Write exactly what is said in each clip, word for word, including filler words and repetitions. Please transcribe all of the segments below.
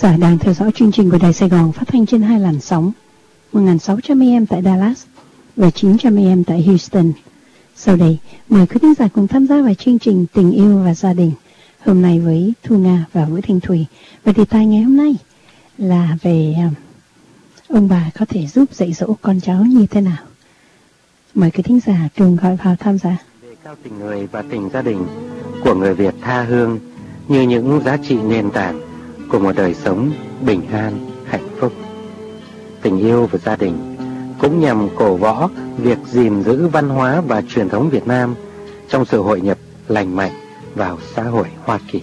giả đang theo dõi chương trình của Đài Sài Gòn phát thanh trên hai làn sóng một nghìn sáu trăm a em tại Dallas và chín trăm a em tại Houston. Sau đây, mời quý thính giả cùng tham gia vào chương trình Tình yêu và gia đình hôm nay với Thu Nga và Vũ Thanh Thủy. Và đề tài ngày hôm nay là về ông bà có thể giúp dạy dỗ con cháu như thế nào. Mời quý thính giả cùng gọi vào tham gia. Đề cao tình người và tình gia đình của người Việt tha hương như những giá trị nền tảng của một đời sống bình an, hạnh phúc. Tình yêu và gia đình cũng nhằm cổ võ việc gìn giữ văn hóa và truyền thống Việt Nam trong sự hội nhập lành mạnh vào xã hội Hoa Kỳ.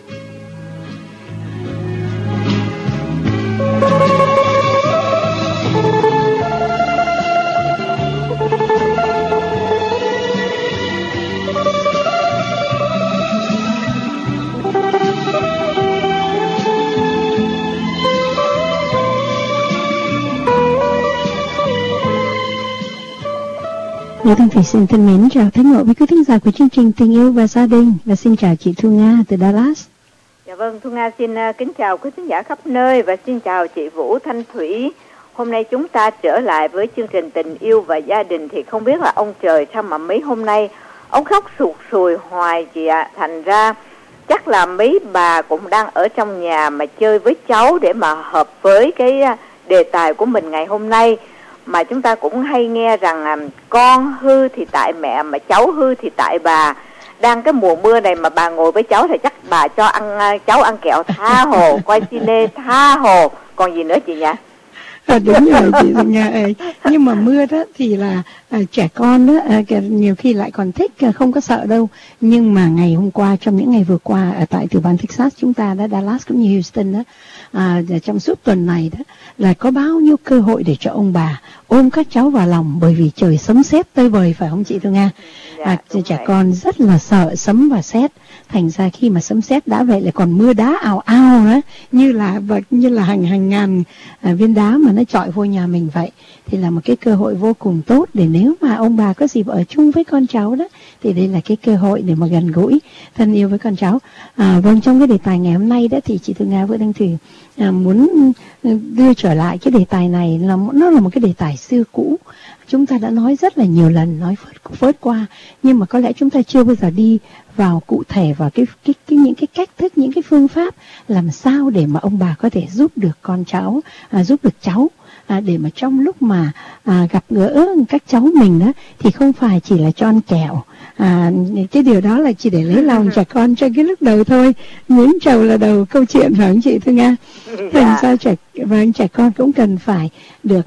Vũ Thanh Thủy xin thân mến chào thân ngộ với quý thính giả của chương trình Tình yêu và gia đình, và xin chào chị Thu Nga từ Dallas. Dạ vâng, Thu Nga xin uh, kính chào quý thính giả khắp nơi và xin chào chị Vũ Thanh Thủy. Hôm nay chúng ta trở lại với chương trình Tình yêu và gia đình, thì không biết là ông trời sao mà mấy hôm nay ông khóc sụt sùi hoài chị ạ. À. Thành ra chắc là mấy bà cũng đang ở trong nhà mà chơi với cháu để mà hợp với cái đề tài của mình ngày hôm nay. Mà chúng ta cũng hay nghe rằng à, con hư thì tại mẹ mà cháu hư thì tại bà. Đang cái mùa mưa này mà bà ngồi với cháu thì chắc bà cho ăn cháu ăn kẹo tha hồ, coi cine tha hồ, còn gì nữa chị nhỉ? À, đúng rồi chị Nga ơi. Nhưng mà mưa đó thì là à, trẻ con đó à, nhiều khi lại còn thích, à, không có sợ đâu. Nhưng mà ngày hôm qua, trong những ngày vừa qua ở tại tiểu bang Texas chúng ta đó, Dallas cũng như Houston đó, à, trong suốt tuần này đó là có bao nhiêu cơ hội để cho ông bà ôm các cháu vào lòng, bởi vì trời sấm sét tơi bời, phải không chị Thu Nga? Dạ, à, trẻ vậy. Con rất là sợ sấm và sét, thành ra khi mà sấm sét đã vậy lại còn mưa đá ào ào đó, như là như là hàng hàng ngàn à, viên đá mà nó chọi vô nhà mình vậy, thì là một cái cơ hội vô cùng tốt để nếu mà ông bà có dịp ở chung với con cháu đó, thì đây là cái cơ hội để mà gần gũi thân yêu với con cháu. À, vâng, trong cái đề tài ngày hôm nay đó thì chị Thu Nga Vũ Thanh Thủy à, muốn đưa trở lại cái đề tài này, là nó là một cái đề tài xưa cũ, chúng ta đã nói rất là nhiều lần, nói phớt, phớt qua, nhưng mà có lẽ chúng ta chưa bao giờ đi vào cụ thể vào cái, cái, cái những cái cách thức, những cái phương pháp làm sao để mà ông bà có thể giúp được con cháu, à, giúp được cháu, à, để mà trong lúc mà à, gặp gỡ các cháu mình đó thì không phải chỉ là cho ăn kẹo. À, cái điều đó là chỉ để lấy lòng trẻ con cho cái lúc đầu thôi, miếng trầu là đầu câu chuyện, phải không chị Thu Nga? Thành ra trẻ và trẻ con cũng cần phải được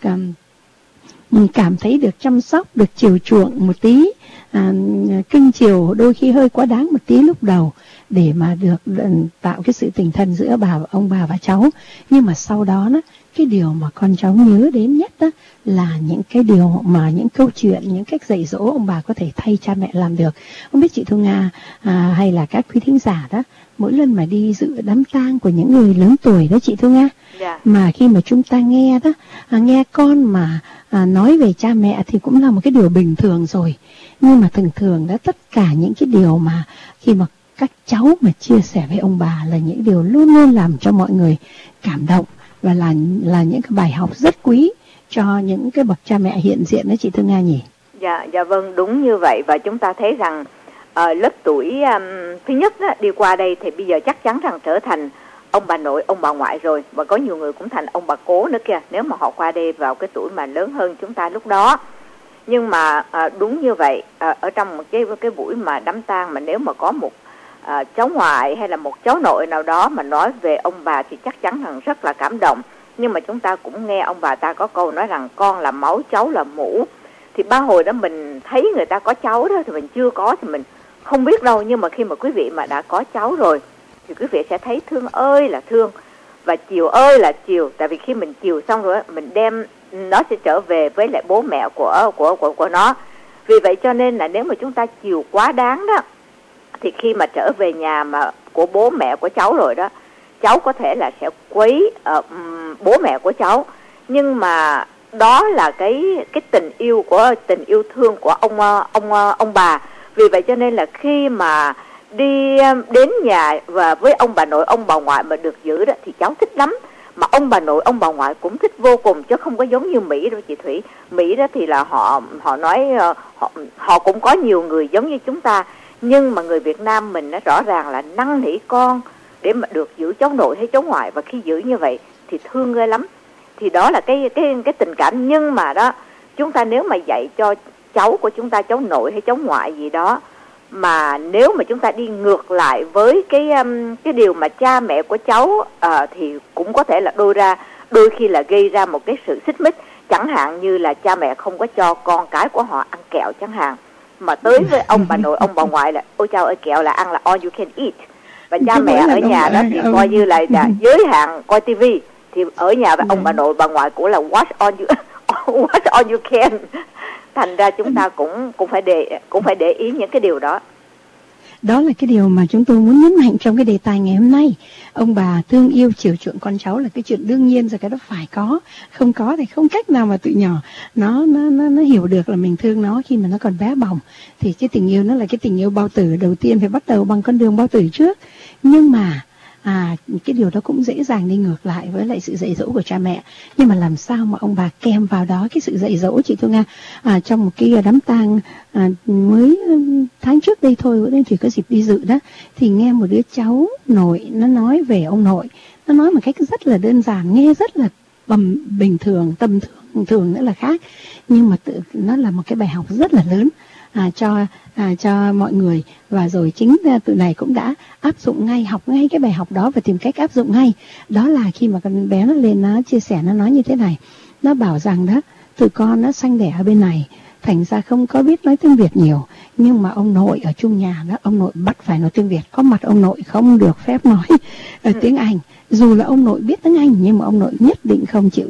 um, cảm thấy được chăm sóc, được chiều chuộng một tí, à, cưng chiều đôi khi hơi quá đáng một tí lúc đầu, để mà được tạo cái sự tình thân giữa bà ông bà và cháu. Nhưng mà sau đó đó, cái điều mà con cháu nhớ đến nhất đó là những cái điều mà những câu chuyện, những cách dạy dỗ ông bà có thể thay cha mẹ làm được. Không biết chị Thu Nga à, hay là các quý thính giả đó, mỗi lần mà đi dự đám tang của những người lớn tuổi đó chị Thu Nga, yeah. mà khi mà chúng ta nghe đó, à, nghe con mà à, nói về cha mẹ thì cũng là một cái điều bình thường rồi. Nhưng mà thường thường đó, tất cả những cái điều mà khi mà các cháu mà chia sẻ với ông bà là những điều luôn luôn làm cho mọi người cảm động, và là là những cái bài học rất quý cho những cái bậc cha mẹ hiện diện đó chị Thu Nga nhỉ? Dạ, dạ vâng, đúng như vậy. Và chúng ta thấy rằng uh, lớp tuổi um, thứ nhất đó, đi qua đây thì bây giờ chắc chắn rằng trở thành ông bà nội, ông bà ngoại rồi, và có nhiều người cũng thành ông bà cố nữa kìa, nếu mà họ qua đây vào cái tuổi mà lớn hơn chúng ta lúc đó. Nhưng mà uh, đúng như vậy, uh, ở trong một cái cái buổi mà đám tang mà nếu mà có một À, cháu ngoại hay là một cháu nội nào đó mà nói về ông bà thì chắc chắn rằng rất là cảm động. Nhưng mà chúng ta cũng nghe ông bà ta có câu nói rằng con là máu, cháu là mủ. Thì ba hồi đó mình thấy người ta có cháu đó thì mình chưa có thì mình không biết đâu. Nhưng mà khi mà quý vị mà đã có cháu rồi thì quý vị sẽ thấy thương ơi là thương và chiều ơi là chiều. Tại vì khi mình chiều xong rồi mình đem nó sẽ trở về với lại bố mẹ của, của, của, của nó. Vì vậy cho nên là nếu mà chúng ta chiều quá đáng đó thì khi mà trở về nhà mà của bố mẹ của cháu rồi đó, cháu có thể là sẽ quấy uh, bố mẹ của cháu. Nhưng mà đó là cái cái tình yêu của tình yêu thương của ông ông ông bà. Vì vậy cho nên là khi mà đi đến nhà và với ông bà nội ông bà ngoại mà được giữ đó thì cháu thích lắm. Mà ông bà nội ông bà ngoại cũng thích vô cùng, chứ không có giống như Mỹ đâu chị Thủy. Mỹ đó thì là họ họ nói họ họ cũng có nhiều người giống như chúng ta, nhưng mà người Việt Nam mình nó rõ ràng là năn nỉ con để mà được giữ cháu nội hay cháu ngoại, và khi giữ như vậy thì thương ghê lắm. Thì đó là cái cái cái tình cảm. Nhưng mà đó, chúng ta nếu mà dạy cho cháu của chúng ta, cháu nội hay cháu ngoại gì đó, mà nếu mà chúng ta đi ngược lại với cái um, cái điều mà cha mẹ của cháu uh, thì cũng có thể là đôi ra đôi khi là gây ra một cái sự xích mích. Chẳng hạn như là cha mẹ không có cho con cái của họ ăn kẹo chẳng hạn, mà tới với ông bà nội ông bà ngoại là ôi chao ơi, kẹo là ăn là all you can eat, và cha mẹ ở nhà đó thì coi như là, là giới hạn coi tivi, thì ở nhà với ông bà nội bà ngoại cũng là watch all you watch all you can. Thành ra chúng ta cũng cũng phải để cũng phải để ý những cái điều đó. Đó là cái điều mà chúng tôi muốn nhấn mạnh trong cái đề tài ngày hôm nay. Ông bà thương yêu chiều chuộng con cháu là cái chuyện đương nhiên rồi, cái đó phải có. Không có thì không cách nào mà tụi nhỏ nó nó nó, nó hiểu được là mình thương nó khi mà nó còn bé bỏng. Thì cái tình yêu nó là cái tình yêu bao tử, đầu tiên phải bắt đầu bằng con đường bao tử trước. Nhưng mà à, cái điều đó cũng dễ dàng đi ngược lại với lại sự dạy dỗ của cha mẹ. Nhưng mà làm sao mà ông bà kèm vào đó cái sự dạy dỗ, chị Thu Nga, à, trong một cái đám tang à, mới tháng trước đây thôi, bữa nay thì có dịp đi dự đó, thì nghe một đứa cháu nội nó nói về ông nội. Nó nói một cách rất là đơn giản, nghe rất là bầm, bình thường, tầm thường, thường nữa là khác, nhưng mà tự, nó là một cái bài học rất là lớn à, cho à, cho mọi người. Và rồi chính tụi này cũng đã áp dụng ngay, học ngay cái bài học đó và tìm cách áp dụng ngay. Đó là khi mà con bé nó lên nó chia sẻ, nó nói như thế này. Nó bảo rằng đó, tụi con nó sanh đẻ ở bên này, thành ra không có biết nói tiếng Việt nhiều, nhưng mà ông nội ở chung nhà đó, ông nội bắt phải nói tiếng Việt. Có mặt ông nội không được phép nói ở tiếng Anh. Dù là ông nội biết tiếng Anh nhưng mà ông nội nhất định không chịu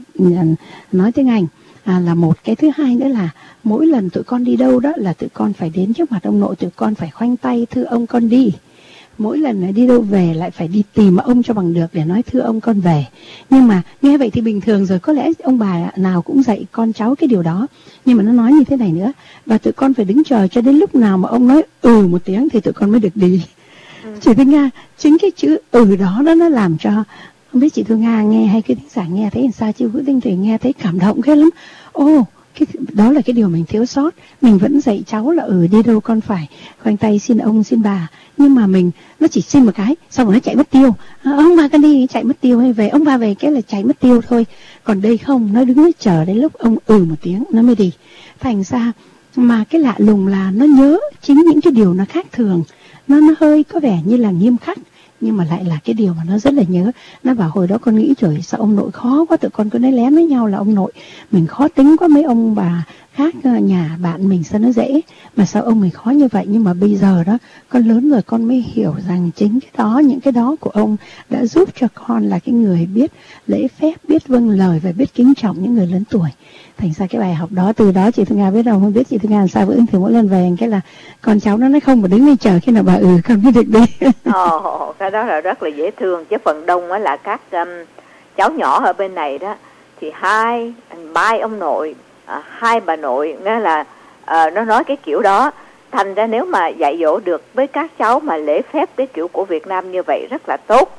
nói tiếng Anh. À, là một cái. Thứ hai nữa là mỗi lần tụi con đi đâu đó là tụi con phải đến trước mặt ông nội, tụi con phải khoanh tay thưa ông con đi. Mỗi lần đi đâu về lại phải đi tìm ông cho bằng được để nói thưa ông con về. Nhưng mà nghe vậy thì bình thường rồi, có lẽ ông bà nào cũng dạy con cháu cái điều đó. Nhưng mà nó nói như thế này nữa, và tụi con phải đứng chờ cho đến lúc nào mà ông nói ừ một tiếng thì tụi con mới được đi. Ừ. Chị Thu Nga, chính cái chữ ừ đó đó nó làm cho, không biết chị Thu Nga nghe hay cái thính giả nghe thấy làm sao, chứ Vũ Tinh Thủy nghe thấy cảm động ghê lắm. Ô, cái, đó là cái điều mình thiếu sót. Mình vẫn dạy cháu là ừ đi đâu con phải khoanh tay xin ông xin bà, nhưng mà mình nó chỉ xin một cái xong rồi nó chạy mất tiêu. À, ông bà con đi chạy mất tiêu, hay về ông bà về cái là chạy mất tiêu thôi. Còn đây không, nó đứng nó chờ đến lúc ông ừ một tiếng nó mới đi. Thành ra mà cái lạ lùng là nó nhớ chính những cái điều nó khác thường, nó nó hơi có vẻ như là nghiêm khắc, nhưng mà lại là cái điều mà nó rất là nhớ. Nó bảo hồi đó con nghĩ trời sao ông nội khó quá, tụi con cứ nói lén với nhau là ông nội mình khó tính quá, mấy ông bà khác nhà bạn mình sao nó dễ, mà sao ông mình khó như vậy. Nhưng mà bây giờ đó con lớn rồi con mới hiểu rằng chính cái đó, những cái đó của ông đã giúp cho con là cái người biết lễ phép, biết vâng lời và biết kính trọng những người lớn tuổi. Thành ra cái bài học đó, từ đó chị Thu Nga biết đâu, không biết chị Thu Nga làm sao, vẫn thì mỗi lần về cái là con cháu nó nói không, mà đứng đây chờ khi nào bà ừ con mới được đi. Ồ, cái đó là rất là dễ thương. Chứ phần đông á là các um, cháu nhỏ ở bên này đó thì hai ba ông nội, à, hai bà nội, nghĩa là à, nó nói cái kiểu đó. Thành ra nếu mà dạy dỗ được với các cháu mà lễ phép cái kiểu của Việt Nam như vậy rất là tốt.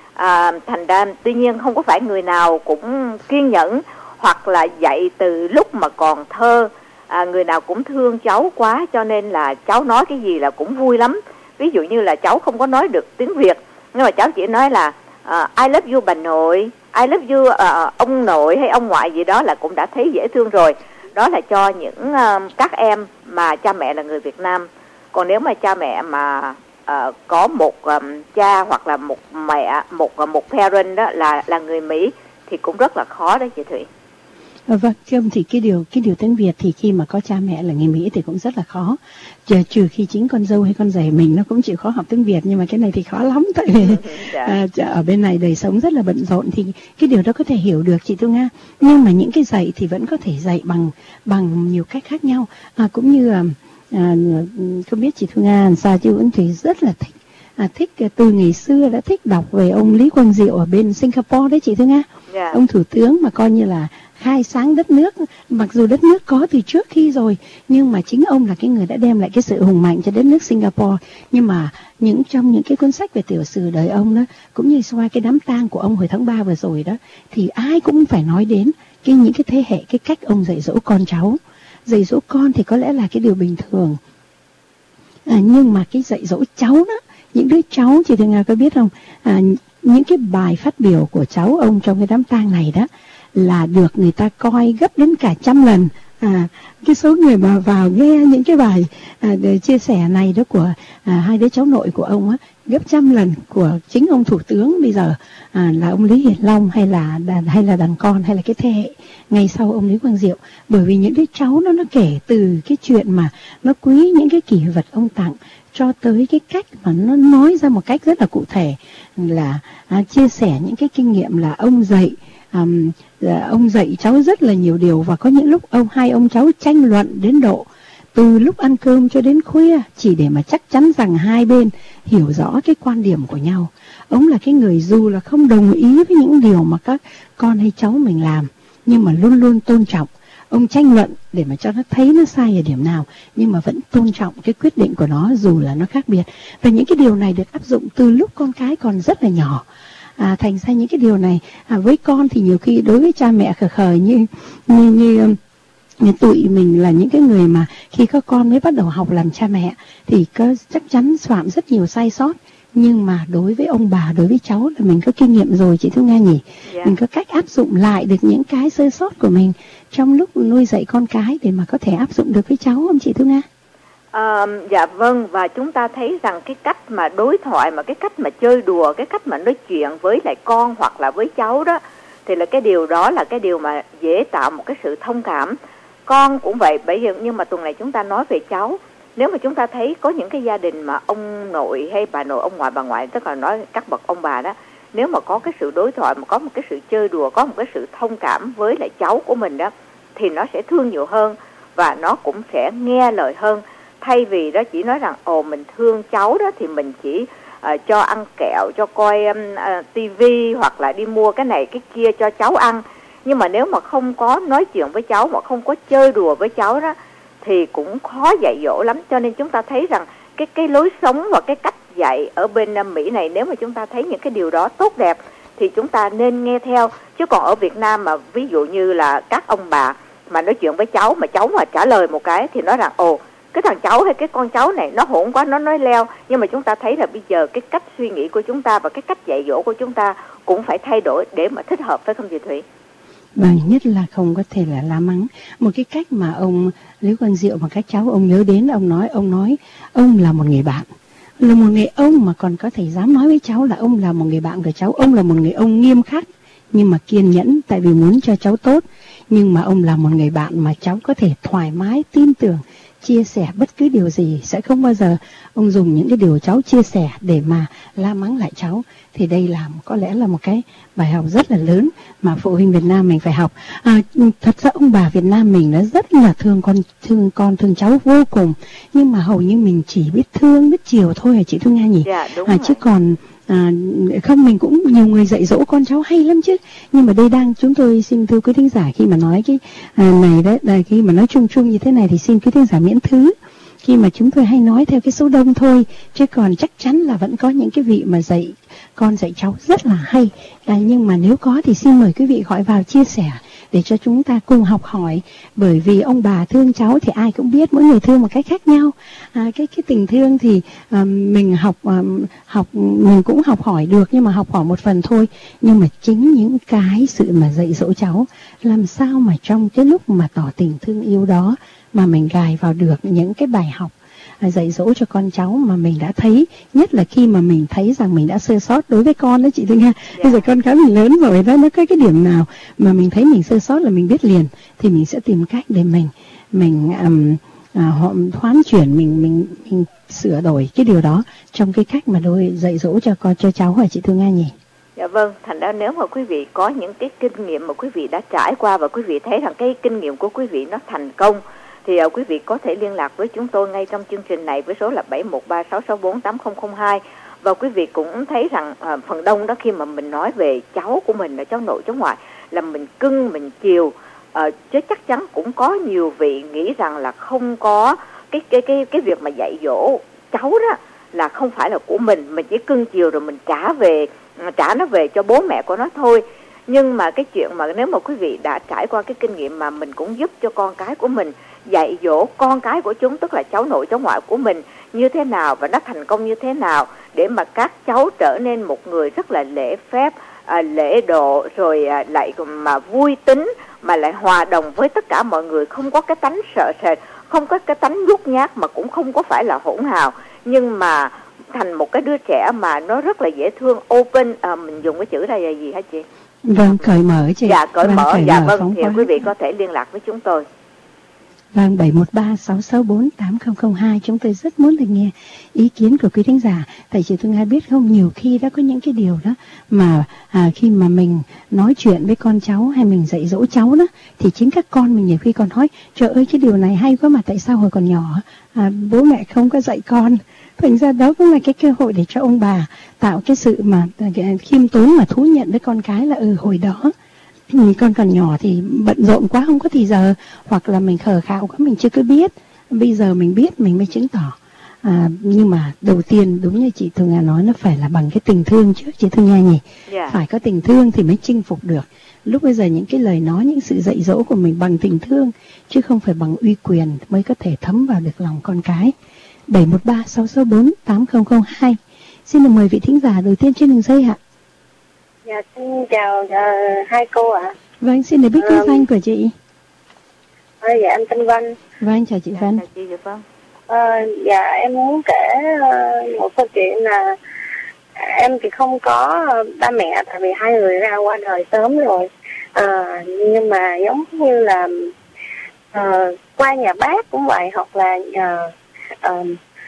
À, thành ra tuy nhiên không có phải người nào cũng kiên nhẫn, hoặc là dạy từ lúc mà còn thơ, à, người nào cũng thương cháu quá cho nên là cháu nói cái gì là cũng vui lắm. Ví dụ như là cháu không có nói được tiếng Việt, nhưng mà cháu chỉ nói là uh, I love you bà nội, I love you uh, ông nội hay ông ngoại gì đó là cũng đã thấy dễ thương rồi. Đó là cho những uh, các em mà cha mẹ là người Việt Nam. Còn nếu mà cha mẹ mà uh, có một um, cha hoặc là một mẹ, một một parent đó là là người Mỹ thì cũng rất là khó đó chị Thủy. À, vâng, Trâm, thì cái điều cái điều tiếng Việt thì khi mà có cha mẹ là người Mỹ thì cũng rất là khó. Trừ, trừ khi chính con dâu hay con rể mình nó cũng chịu khó học tiếng Việt, nhưng mà cái này thì khó lắm, tại vì à, ở bên này đời sống rất là bận rộn thì cái điều đó có thể hiểu được chị Thu Nga. Nhưng mà những cái dạy thì vẫn có thể dạy bằng bằng nhiều cách khác nhau. À, cũng như à, không biết chị Thu Nga làm sao, chứ vẫn thì rất là thích à, thích từ ngày xưa đã thích đọc về ông Lý Quang Diệu ở bên Singapore đấy chị Thương Nga. Yeah. Ông thủ tướng mà coi như là khai sáng đất nước, mặc dù đất nước có từ trước khi rồi, nhưng mà chính ông là cái người đã đem lại cái sự hùng mạnh cho đất nước Singapore. Nhưng mà những trong những cái cuốn sách về tiểu sử đời ông đó, cũng như qua cái đám tang của ông hồi tháng ba vừa rồi đó, thì ai cũng phải nói đến cái những cái thế hệ, cái cách ông dạy dỗ con cháu. Dạy dỗ con thì có lẽ là cái điều bình thường, à, nhưng mà cái dạy dỗ cháu đó, những đứa cháu chị Thương Nga có biết không, à, những cái bài phát biểu của cháu ông trong cái đám tang này đó là được người ta coi gấp đến cả trăm lần. À, cái số người mà vào nghe những cái bài à, chia sẻ này đó của à, hai đứa cháu nội của ông á, gấp trăm lần của chính ông thủ tướng bây giờ, à, là ông Lý Hiển Long hay là đàn, hay là đàn con hay là cái thế hệ ngày sau ông Lý Quang Diệu. Bởi vì những đứa cháu nó nó kể từ cái chuyện mà nó quý những cái kỷ vật ông tặng, cho tới cái cách mà nó nói ra một cách rất là cụ thể là à, chia sẻ những cái kinh nghiệm là ông dạy. Um, ông dạy cháu rất là nhiều điều, và có những lúc ông hai ông cháu tranh luận đến độ từ lúc ăn cơm cho đến khuya, chỉ để mà chắc chắn rằng hai bên hiểu rõ cái quan điểm của nhau. Ông là cái người dù là không đồng ý với những điều mà các con hay cháu mình làm, nhưng mà luôn luôn tôn trọng. Ông tranh luận để mà cho nó thấy nó sai ở điểm nào, nhưng mà vẫn tôn trọng cái quyết định của nó dù là nó khác biệt. Và những cái điều này được áp dụng từ lúc con cái còn rất là nhỏ. À, thành ra những cái điều này à, với con thì nhiều khi đối với cha mẹ khờ khờ như như như, như tụi mình là những cái người mà khi các con mới bắt đầu học làm cha mẹ thì có chắc chắn phạm rất nhiều sai sót. Nhưng mà đối với ông bà, đối với cháu là mình có kinh nghiệm rồi chị Thương Nga nhỉ. Yeah. Mình có cách áp dụng lại được những cái sơ sót của mình trong lúc nuôi dạy con cái để mà có thể áp dụng được với cháu không chị Thương Nga? À, dạ vâng, và chúng ta thấy rằng cái cách mà đối thoại, mà cái cách mà chơi đùa, cái cách mà nói chuyện với lại con hoặc là với cháu đó, thì là cái điều đó là cái điều mà dễ tạo một cái sự thông cảm. Con cũng vậy, bây giờ nhưng mà tuần này chúng ta nói về cháu. Nếu mà chúng ta thấy có những cái gia đình mà ông nội hay bà nội, ông ngoại bà ngoại, tức là nói các bậc ông bà đó, nếu mà có cái sự đối thoại, mà có một cái sự chơi đùa, có một cái sự thông cảm với lại cháu của mình đó, thì nó sẽ thương nhiều hơn và nó cũng sẽ nghe lời hơn. Thay vì đó chỉ nói rằng ồ mình thương cháu đó thì mình chỉ uh, cho ăn kẹo, cho coi um, uh, tivi hoặc là đi mua cái này cái kia cho cháu ăn. Nhưng mà nếu mà không có nói chuyện với cháu, mà không có chơi đùa với cháu đó thì cũng khó dạy dỗ lắm. Cho nên chúng ta thấy rằng cái cái lối sống và cái cách dạy ở bên Mỹ này, nếu mà chúng ta thấy những cái điều đó tốt đẹp thì chúng ta nên nghe theo. Chứ còn ở Việt Nam mà ví dụ như là các ông bà mà nói chuyện với cháu, mà cháu mà trả lời một cái thì nói rằng ồ cái thằng cháu hay cái con cháu này nó hỗn quá, nó nói leo. Nhưng mà chúng ta thấy là bây giờ cái cách suy nghĩ của chúng ta và cái cách dạy dỗ của chúng ta cũng phải thay đổi để mà thích hợp, phải không chị Thủy? Vâng, nhất là không có thể là la mắng. Một cái cách mà ông Lý Quang Diệu mà các cháu ông nhớ đến, ông nói ông nói ông là một người bạn, là một người ông mà còn có thể dám nói với cháu là ông là một người bạn của cháu. Ông là một người ông nghiêm khắc nhưng mà kiên nhẫn, tại vì muốn cho cháu tốt. Nhưng mà ông là một người bạn mà cháu có thể thoải mái tin tưởng chia sẻ bất cứ điều gì, sẽ không bao giờ ông dùng những cái điều cháu chia sẻ để mà la mắng lại cháu. Thì đây là có lẽ là một cái bài học rất là lớn mà phụ huynh Việt Nam mình phải học. À, thật ra ông bà Việt Nam mình nó rất là thương con, thương con, thương cháu vô cùng, nhưng mà hầu như mình chỉ biết thương, biết chiều thôi hả chị Thương Nga nhỉ? Dạ, đúng à, chứ còn À, không, mình cũng nhiều người dạy dỗ con cháu hay lắm chứ. Nhưng mà đây đang chúng tôi xin thưa quý thính giả, khi mà nói cái à, này đấy, là khi mà nói chung chung như thế này thì xin quý thính giả miễn thứ khi mà chúng tôi hay nói theo cái số đông thôi, chứ còn chắc chắn là vẫn có những cái vị mà dạy con dạy cháu rất là hay. À, nhưng mà nếu có thì xin mời quý vị gọi vào chia sẻ để cho chúng ta cùng học hỏi. Bởi vì ông bà thương cháu thì ai cũng biết, mỗi người thương một cách khác nhau. À, cái cái tình thương thì à, mình học à, học mình cũng học hỏi được, nhưng mà học hỏi một phần thôi. Nhưng mà chính những cái sự mà dạy dỗ cháu, làm sao mà trong cái lúc mà tỏ tình thương yêu đó mà mình gài vào được những cái bài học dạy dỗ cho con cháu mà mình đã thấy, nhất là khi mà mình thấy rằng mình đã sơ sót đối với con đó chị Thương Nga. Yeah. Bây giờ con cái mình lớn rồi đó, nó có cái điểm nào mà mình thấy mình sơ sót là mình biết liền, thì mình sẽ tìm cách để mình mình um, họ hoán chuyển, mình mình mình sửa đổi cái điều đó trong cái cách mà đôi dạy dỗ cho con cho cháu hả chị Thương Nga nhỉ? Dạ vâng, thành ra nếu mà quý vị có những cái kinh nghiệm mà quý vị đã trải qua và quý vị thấy rằng cái kinh nghiệm của quý vị nó thành công, thì uh, quý vị có thể liên lạc với chúng tôi ngay trong chương trình này với số là bảy một ba sáu sáu bốn tám không không hai, Và quý vị cũng thấy rằng à, phần đông đó khi mà mình nói về cháu của mình là cháu nội cháu ngoại là mình cưng mình chiều, à, chứ chắc chắn cũng có nhiều vị nghĩ rằng là không có cái cái cái cái việc mà dạy dỗ cháu đó là không phải là của mình, mình chỉ cưng chiều rồi mình trả về trả nó về cho bố mẹ của nó thôi. Nhưng mà cái chuyện mà nếu mà quý vị đã trải qua cái kinh nghiệm mà mình cũng giúp cho con cái của mình dạy dỗ con cái của chúng, tức là cháu nội cháu ngoại của mình như thế nào và nó thành công như thế nào để mà các cháu trở nên một người rất là lễ phép, à, lễ độ, rồi à, lại mà vui tính, mà lại hòa đồng với tất cả mọi người, không có cái tánh sợ sệt, không có cái tánh nhút nhát, mà cũng không có phải là hỗn hào, nhưng mà thành một cái đứa trẻ mà nó rất là dễ thương, open, à, mình dùng cái chữ đây là gì hả chị? Vâng, cởi mở chị. Dạ, cởi vâng, mở. cởi Dạ mở, vâng, thì quý vị có thể liên lạc với chúng tôi. Vâng, bảy một ba sáu sáu bốn tám không không hai, chúng tôi rất muốn được nghe ý kiến của quý thính giả. Tại chị Thu Nga biết không, nhiều khi đã có những cái điều đó mà à, khi mà mình nói chuyện với con cháu hay mình dạy dỗ cháu đó, thì chính các con mình nhiều khi còn nói trời ơi cái điều này hay quá mà tại sao hồi còn nhỏ à, bố mẹ không có dạy con. Thành ra đó cũng là cái cơ hội để cho ông bà tạo cái sự mà cái khiêm tốn mà thú nhận với con cái là ừ hồi đó con còn nhỏ thì bận rộn quá không có thì giờ, hoặc là mình khờ khạo quá mình chưa có biết, bây giờ mình biết mình mới chứng tỏ. À, nhưng mà đầu tiên đúng như chị Thu Nga nói, nó phải là bằng cái tình thương trước chị Thu Nga nhỉ. Yeah. Phải có tình thương thì mới chinh phục được. Lúc bây giờ những cái lời nói, những sự dạy dỗ của mình bằng tình thương chứ không phải bằng uy quyền mới có thể thấm vào được lòng con cái. Bảy một ba sáu sáu bốn tám không không hai. Xin được mời vị thính giả đầu tiên trên đường dây ạ. Dạ, xin chào uh, hai cô ạ. À. Vâng, xin được biết cái um, danh của chị. À, dạ, em tên Vân. Vâng, chào chị Vân. Chào chị Vân. À, dạ, em muốn kể uh, một câu chuyện là em thì không có uh, ba mẹ, tại vì hai người ra qua đời sớm rồi. À, nhưng mà giống như là uh, qua nhà bác cũng vậy, hoặc là uh, uh,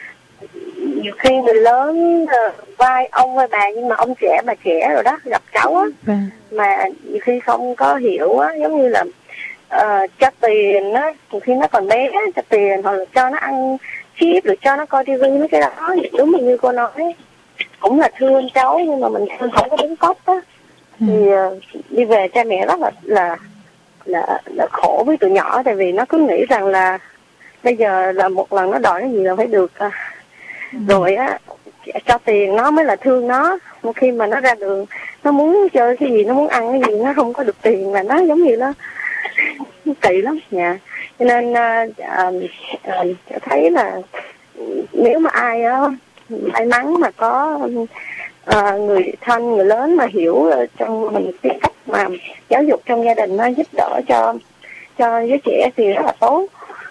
nhiều khi người lớn uh, vai ông vai bà, nhưng mà ông trẻ bà trẻ rồi đó, gặp cháu á, vâng. mà nhiều khi không có hiểu á, giống như là uh, cho tiền á, nhiều khi nó còn bé cho tiền, hoặc là cho nó ăn chip, rồi cho nó coi tivi, mấy cái đó đúng như cô nói, cũng là thương cháu nhưng mà mình thương không có đúng cốc á. Ừ. Thì uh, đi về cha mẹ rất là là là là khổ với tụi nhỏ, tại vì nó cứ nghĩ rằng là bây giờ là một lần nó đòi cái gì là phải được. Uh, Ừ. Rồi á, cho tiền nó mới là thương nó. Một khi mà nó ra đường, nó muốn chơi cái gì, nó muốn ăn cái gì, nó không có được tiền là nó giống như nó kỳ lắm nha. Cho nên uh, uh, uh, thấy là nếu mà ai uh, may mắn mà có uh, người thân, người lớn mà hiểu uh, trong mình cái cách mà giáo dục trong gia đình, nó giúp đỡ cho cho giới trẻ thì rất là tốt.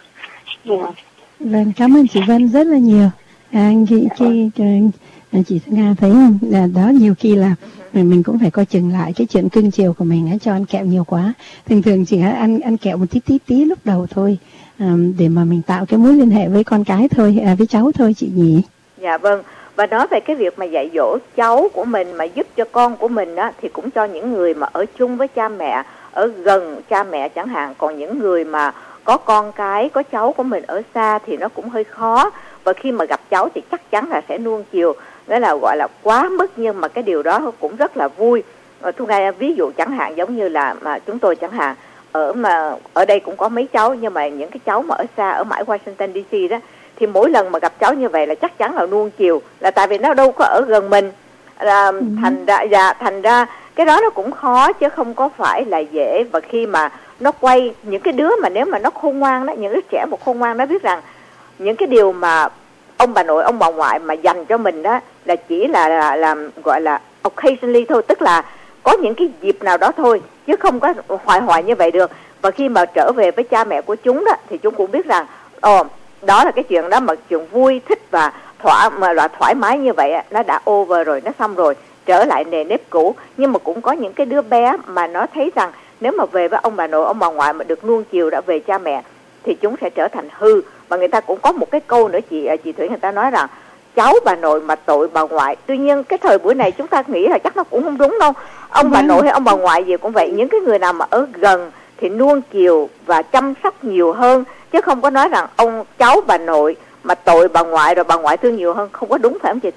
Yeah. Vâng, cảm ơn chị Vân rất là nhiều. À, chị, chị, chị, chị Nga thấy không? À, đó nhiều khi là mình cũng phải coi chừng lại cái chuyện cưng chiều của mình, cho ăn kẹo nhiều quá. Thường thường chỉ ăn ăn kẹo một tí tí tí lúc đầu thôi, à, để mà mình tạo cái mối liên hệ với con cái thôi, à, với cháu thôi chị nhỉ? Dạ vâng. Và nói về cái việc mà dạy dỗ cháu của mình mà giúp cho con của mình á, thì cũng cho những người mà ở chung với cha mẹ, ở gần cha mẹ chẳng hạn. Còn những người mà có con cái, có cháu của mình ở xa thì nó cũng hơi khó. Và khi mà gặp cháu thì chắc chắn là sẽ nuông chiều, nghĩa là gọi là quá mức, nhưng mà cái điều đó cũng rất là vui. Thu Nga ví dụ chẳng hạn giống như là mà chúng tôi chẳng hạn, ở mà ở đây cũng có mấy cháu, nhưng mà những cái cháu mà ở xa, ở mãi Washington đê xê đó, thì mỗi lần mà gặp cháu như vậy là chắc chắn là nuông chiều, là tại vì nó đâu có ở gần mình, là ừ. thành ra dạ, thành ra cái đó nó cũng khó chứ không có phải là dễ. Và khi mà nó quay những cái đứa mà nếu mà nó khôn ngoan đó, những đứa trẻ một khôn ngoan, nó biết rằng những cái điều mà ông bà nội, ông bà ngoại mà dành cho mình đó là chỉ là, là, là gọi là occasionally thôi, tức là có những cái dịp nào đó thôi, chứ không có hoài hoài như vậy được. Và khi mà trở về với cha mẹ của chúng đó, thì chúng cũng biết rằng ồ, đó là cái chuyện đó mà chuyện vui thích và thỏa mà loại thoải mái như vậy nó đã over rồi, nó xong rồi, trở lại nề nếp cũ. Nhưng mà cũng có những cái đứa bé mà nó thấy rằng nếu mà về với ông bà nội, ông bà ngoại mà được nuông chiều đã về cha mẹ thì chúng sẽ trở thành hư. Và người ta cũng có một cái câu nữa chị chị Thủy, người ta nói rằng cháu bà nội mà tội bà ngoại. Tuy nhiên cái thời buổi này chúng ta nghĩ là chắc nó cũng không đúng đâu. Ông ừ. bà nội hay ông bà ngoại gì cũng vậy, những cái người nào mà ở gần thì nuông chiều và chăm sóc nhiều hơn, chứ không có nói rằng ông cháu bà nội mà tội bà ngoại rồi bà ngoại thương nhiều hơn, không có đúng, phải không chị Thủy?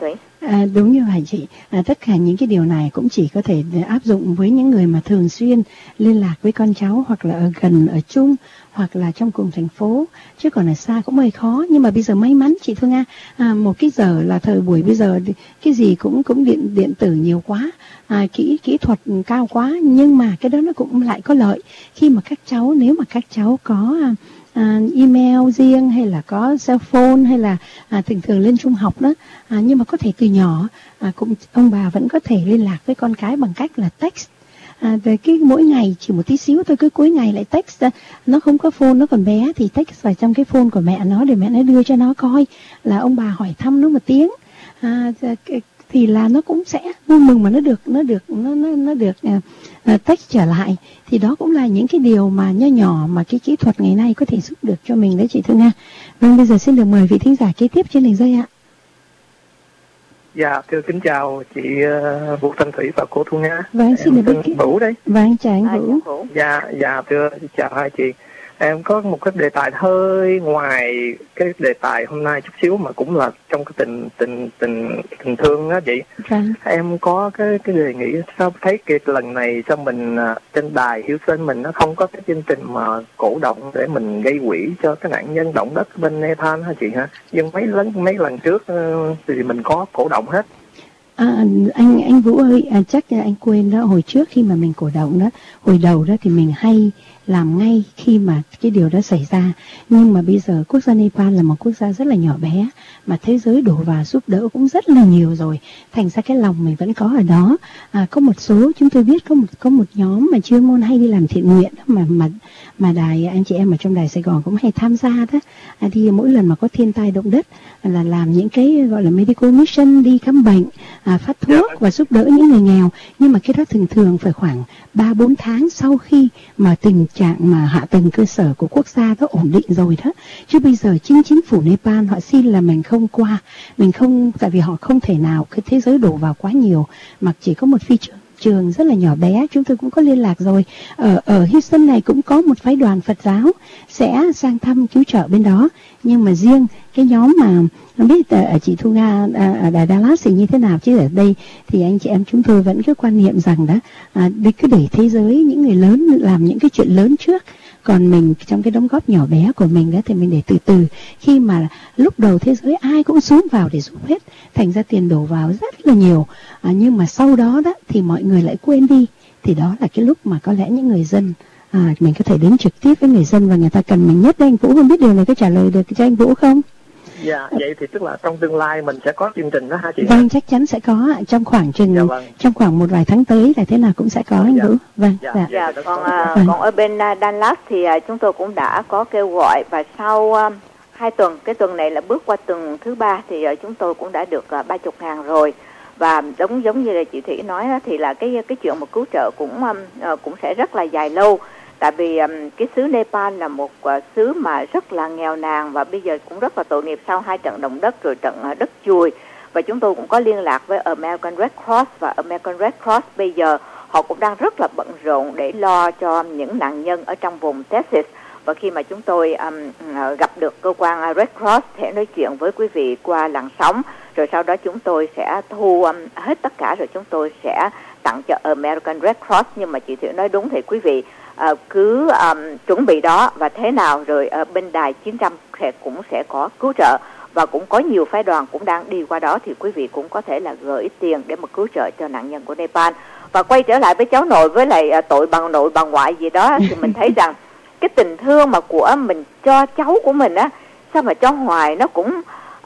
À, đúng như vậy chị. À, tất cả những cái điều này cũng chỉ có thể áp dụng với những người mà thường xuyên liên lạc với con cháu, hoặc là ở gần, ở chung, hoặc là trong cùng thành phố, chứ còn ở xa cũng hơi khó. Nhưng mà bây giờ may mắn chị Phương Nga, à, một cái giờ là thời buổi bây giờ cái gì cũng cũng điện điện tử nhiều quá, à, kỹ kỹ thuật cao quá, nhưng mà cái đó nó cũng lại có lợi khi mà các cháu, nếu mà các cháu có À, email riêng, hay là có cell phone, hay là à, thường thường lên trung học đó, à, nhưng mà có thể từ nhỏ à, cũng ông bà vẫn có thể liên lạc với con cái bằng cách là text. À, về cái mỗi ngày chỉ một tí xíu thôi, cứ cuối ngày lại text. Nó không có phone, nó còn bé thì text vào trong cái phone của mẹ nó để mẹ nó đưa cho nó coi, là ông bà hỏi thăm nó một tiếng, à, thì là nó cũng sẽ vui mừng mà nó được nó được nó nó nó được uh, text trở lại. Thì đó cũng là những cái điều mà nho nhỏ mà cái kỹ thuật ngày nay có thể giúp được cho mình đấy chị Thương Nga. Vâng, bây giờ xin được mời vị thính giả kế tiếp trên đường dây ạ. Dạ, thưa kính chào chị uh, Vũ Thanh Thủy và cô Thu Nga. Vâng, xin được biết Vũ đây. Vâng, chào anh Vũ. À, dạ, dạ thưa chào hai chị. Em có một cái đề tài hơi ngoài cái đề tài hôm nay chút xíu, mà cũng là trong cái tình tình tình tình thương á chị. Vâng. Em có cái cái đề nghị sao thấy cái lần này cho mình trên đài Hiếu Sinh mình nó không có cái chương trình mà cổ động để mình gây quỹ cho cái nạn nhân động đất bên Nepal hả chị hả? Nhưng mấy lần mấy lần trước thì mình có cổ động hết. À, anh anh Vũ ơi, à, chắc anh quên đó, hồi trước khi mà mình cổ động đó, hồi đầu đó thì mình hay làm ngay khi mà cái điều đó xảy ra. Nhưng mà bây giờ quốc gia Nepal là một quốc gia rất là nhỏ bé, mà thế giới đổ vào giúp đỡ cũng rất là nhiều rồi, thành ra cái lòng mình vẫn có ở đó. À, có một số chúng tôi biết có một có một nhóm mà chuyên môn hay đi làm thiện nguyện đó, mà mà mà đài anh chị em ở trong đài Sài Gòn cũng hay tham gia đó. À, đi mỗi lần mà có thiên tai động đất là làm những cái gọi là medical mission, đi khám bệnh, à, phát thuốc và giúp đỡ những người nghèo. Nhưng mà cái đó thường thường phải khoảng ba bốn tháng sau khi mà tình trạng mà hạ tầng cơ sở của quốc gia đó ổn định rồi đó. Chứ bây giờ chính chính phủ Nepal họ xin là mình không qua, mình không, tại vì họ không thể nào, cái thế giới đổ vào quá nhiều, mà chỉ có một phi trường trường rất là nhỏ bé. Chúng tôi cũng có liên lạc rồi, ở ở Houston này cũng có một phái đoàn Phật giáo sẽ sang thăm cứu trợ bên đó. Nhưng mà riêng cái nhóm mà không biết ở chị Thu Nga ở đài Dallas thì như thế nào, chứ ở đây thì anh chị em chúng tôi vẫn cứ quan niệm rằng đó, à, cứ để thế giới những người lớn làm những cái chuyện lớn trước, còn mình trong cái đóng góp nhỏ bé của mình đó thì mình để từ từ. Khi mà lúc đầu thế giới ai cũng xuống vào để giúp hết, thành ra tiền đổ vào rất là nhiều, à, nhưng mà sau đó đó thì mọi người lại quên đi. Thì đó là cái lúc mà có lẽ những người dân, à, mình có thể đến trực tiếp với người dân và người ta cần mình nhất. Anh Vũ không biết điều này có trả lời được cho anh Vũ không? Dạ, vậy thì tức là trong tương lai mình sẽ có chương trình đó hả chị? Vâng, chắc chắn sẽ có ạ. Trong khoảng chừng, dạ, vâng. trong khoảng một vài tháng tới là thế nào cũng sẽ có, anh dạ. Vũ. Vâng, dạ. dạ. dạ. Còn, uh, vâng. còn ở bên uh, Dallas thì uh, chúng tôi cũng đã có kêu gọi, và sau uh, hai tuần, cái tuần này là bước qua tuần thứ ba, thì uh, chúng tôi cũng đã được uh, ba mươi ngàn rồi. Và giống giống như là chị Thủy nói đó, thì là cái cái chuyện một cứu trợ cũng um, uh, cũng sẽ rất là dài lâu. Tại vì um, cái xứ Nepal là một uh, xứ mà rất là nghèo nàn, và bây giờ cũng rất là tội nghiệp sau hai trận động đất rồi trận uh, đất chùi. Và chúng tôi cũng có liên lạc với American Red Cross, và American Red Cross bây giờ họ cũng đang rất là bận rộn để lo cho những nạn nhân ở trong vùng Texas. Và khi mà chúng tôi um, gặp được cơ quan Red Cross sẽ nói chuyện với quý vị qua làn sóng, rồi sau đó chúng tôi sẽ thu um, hết tất cả, rồi chúng tôi sẽ tặng cho American Red Cross. Nhưng mà chị Thủy nói đúng thì quý vị uh, cứ um, chuẩn bị đó, và thế nào rồi ở bên đài chín trăm sẽ cũng sẽ có cứu trợ, và cũng có nhiều phái đoàn cũng đang đi qua đó, thì quý vị cũng có thể là gửi tiền để mà cứu trợ cho nạn nhân của Nepal. Và quay trở lại với cháu nội với lại uh, tội bằng nội bằng ngoại gì đó, thì mình thấy rằng cái tình thương mà của mình cho cháu của mình á, sao mà cho hoài nó cũng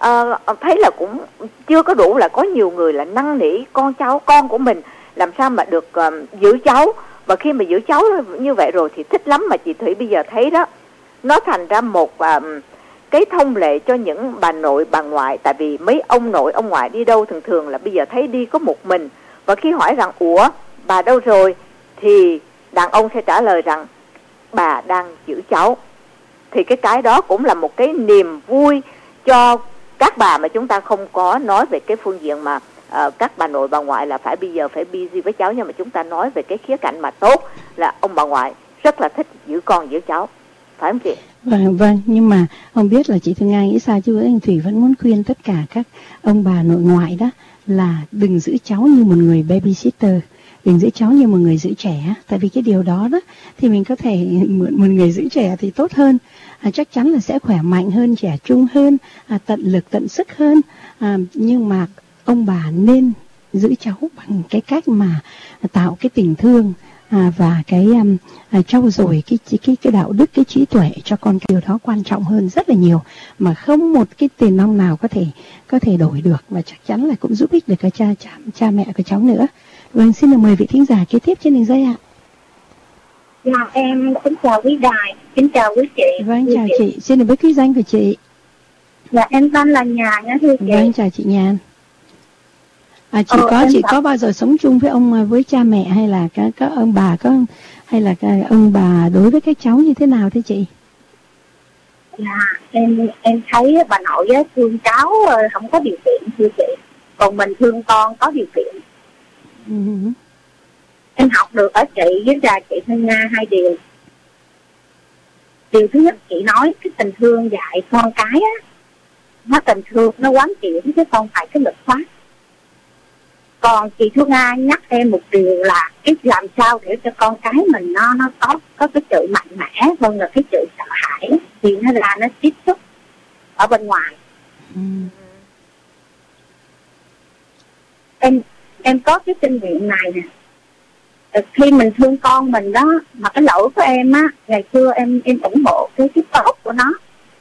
uh, thấy là cũng chưa có đủ. Là có nhiều người là năn nỉ con cháu, con của mình làm sao mà được uh, giữ cháu, và khi mà giữ cháu như vậy rồi thì thích lắm. Mà chị Thủy bây giờ thấy đó, nó thành ra một uh, cái thông lệ cho những bà nội bà ngoại. Tại vì mấy ông nội ông ngoại đi đâu thường thường là bây giờ thấy đi có một mình, và khi hỏi rằng ủa bà đâu rồi, thì đàn ông sẽ trả lời rằng bà đang giữ cháu. Thì cái cái đó cũng là một cái niềm vui cho các bà, mà chúng ta không có nói về cái phương diện mà uh, các bà nội bà ngoại là phải bây giờ phải busy với cháu, nhưng mà chúng ta nói về cái khía cạnh mà tốt là ông bà ngoại rất là thích giữ con giữ cháu. phải không chị? Vâng, vâng, nhưng mà không biết là chị Thương Nga nghĩ sao, chứ anh Thủy vẫn muốn khuyên tất cả các ông bà nội ngoại đó là đừng giữ cháu như một người babysitter, đừng giữ cháu như một người giữ trẻ, tại vì cái điều đó đó thì mình có thể mượn một người giữ trẻ thì tốt hơn, à, chắc chắn là sẽ khỏe mạnh hơn, trẻ trung hơn, à, tận lực tận sức hơn, à, nhưng mà ông bà nên giữ cháu bằng cái cách mà tạo cái tình thương, à, và cái um, à, trau dồi cái, cái cái đạo đức, cái trí tuệ cho con, cái điều đó quan trọng hơn rất là nhiều, mà không một cái tiền nong nào có thể có thể đổi được, và chắc chắn là cũng giúp ích được cả cha cha cha mẹ của cháu nữa. Vâng, xin được mời vị thính giả kế tiếp trên đường dây ạ. Dạ, em kính chào quý đài, kính chào quý chị. Vâng, chào chị. chị, xin được biết quý danh của chị. Dạ, em tên là Nhàn nhé thưa chị. Vâng, chào chị Nhàn. À, chị ờ, có chị đã... có bao giờ sống chung với ông, với cha mẹ, hay là các các ông bà có, hay là các ông bà đối với các cháu như thế nào thế chị? Dạ, em em thấy bà nội á, thương cháu không có điều kiện thưa chị, còn mình thương con có điều kiện. Uh-huh. Em học được ở chị với là chị Thương Nga hai điều. Điều thứ nhất, chị nói cái tình thương dạy con cái á, nó tình thương, nó quán chịu chứ không phải cái luật pháp. Còn chị Thương Nga nhắc em một điều là cái làm sao để cho con cái mình nó nó có có cái sự mạnh mẽ hơn là cái sự sợ hãi, thì nó là nó tiếp xúc ở bên ngoài. Ừ. Em em có cái kinh nghiệm này nè. Khi mình thương con mình đó, mà cái lỗi của em á, ngày xưa em em ủng hộ cái cái tốt của nó.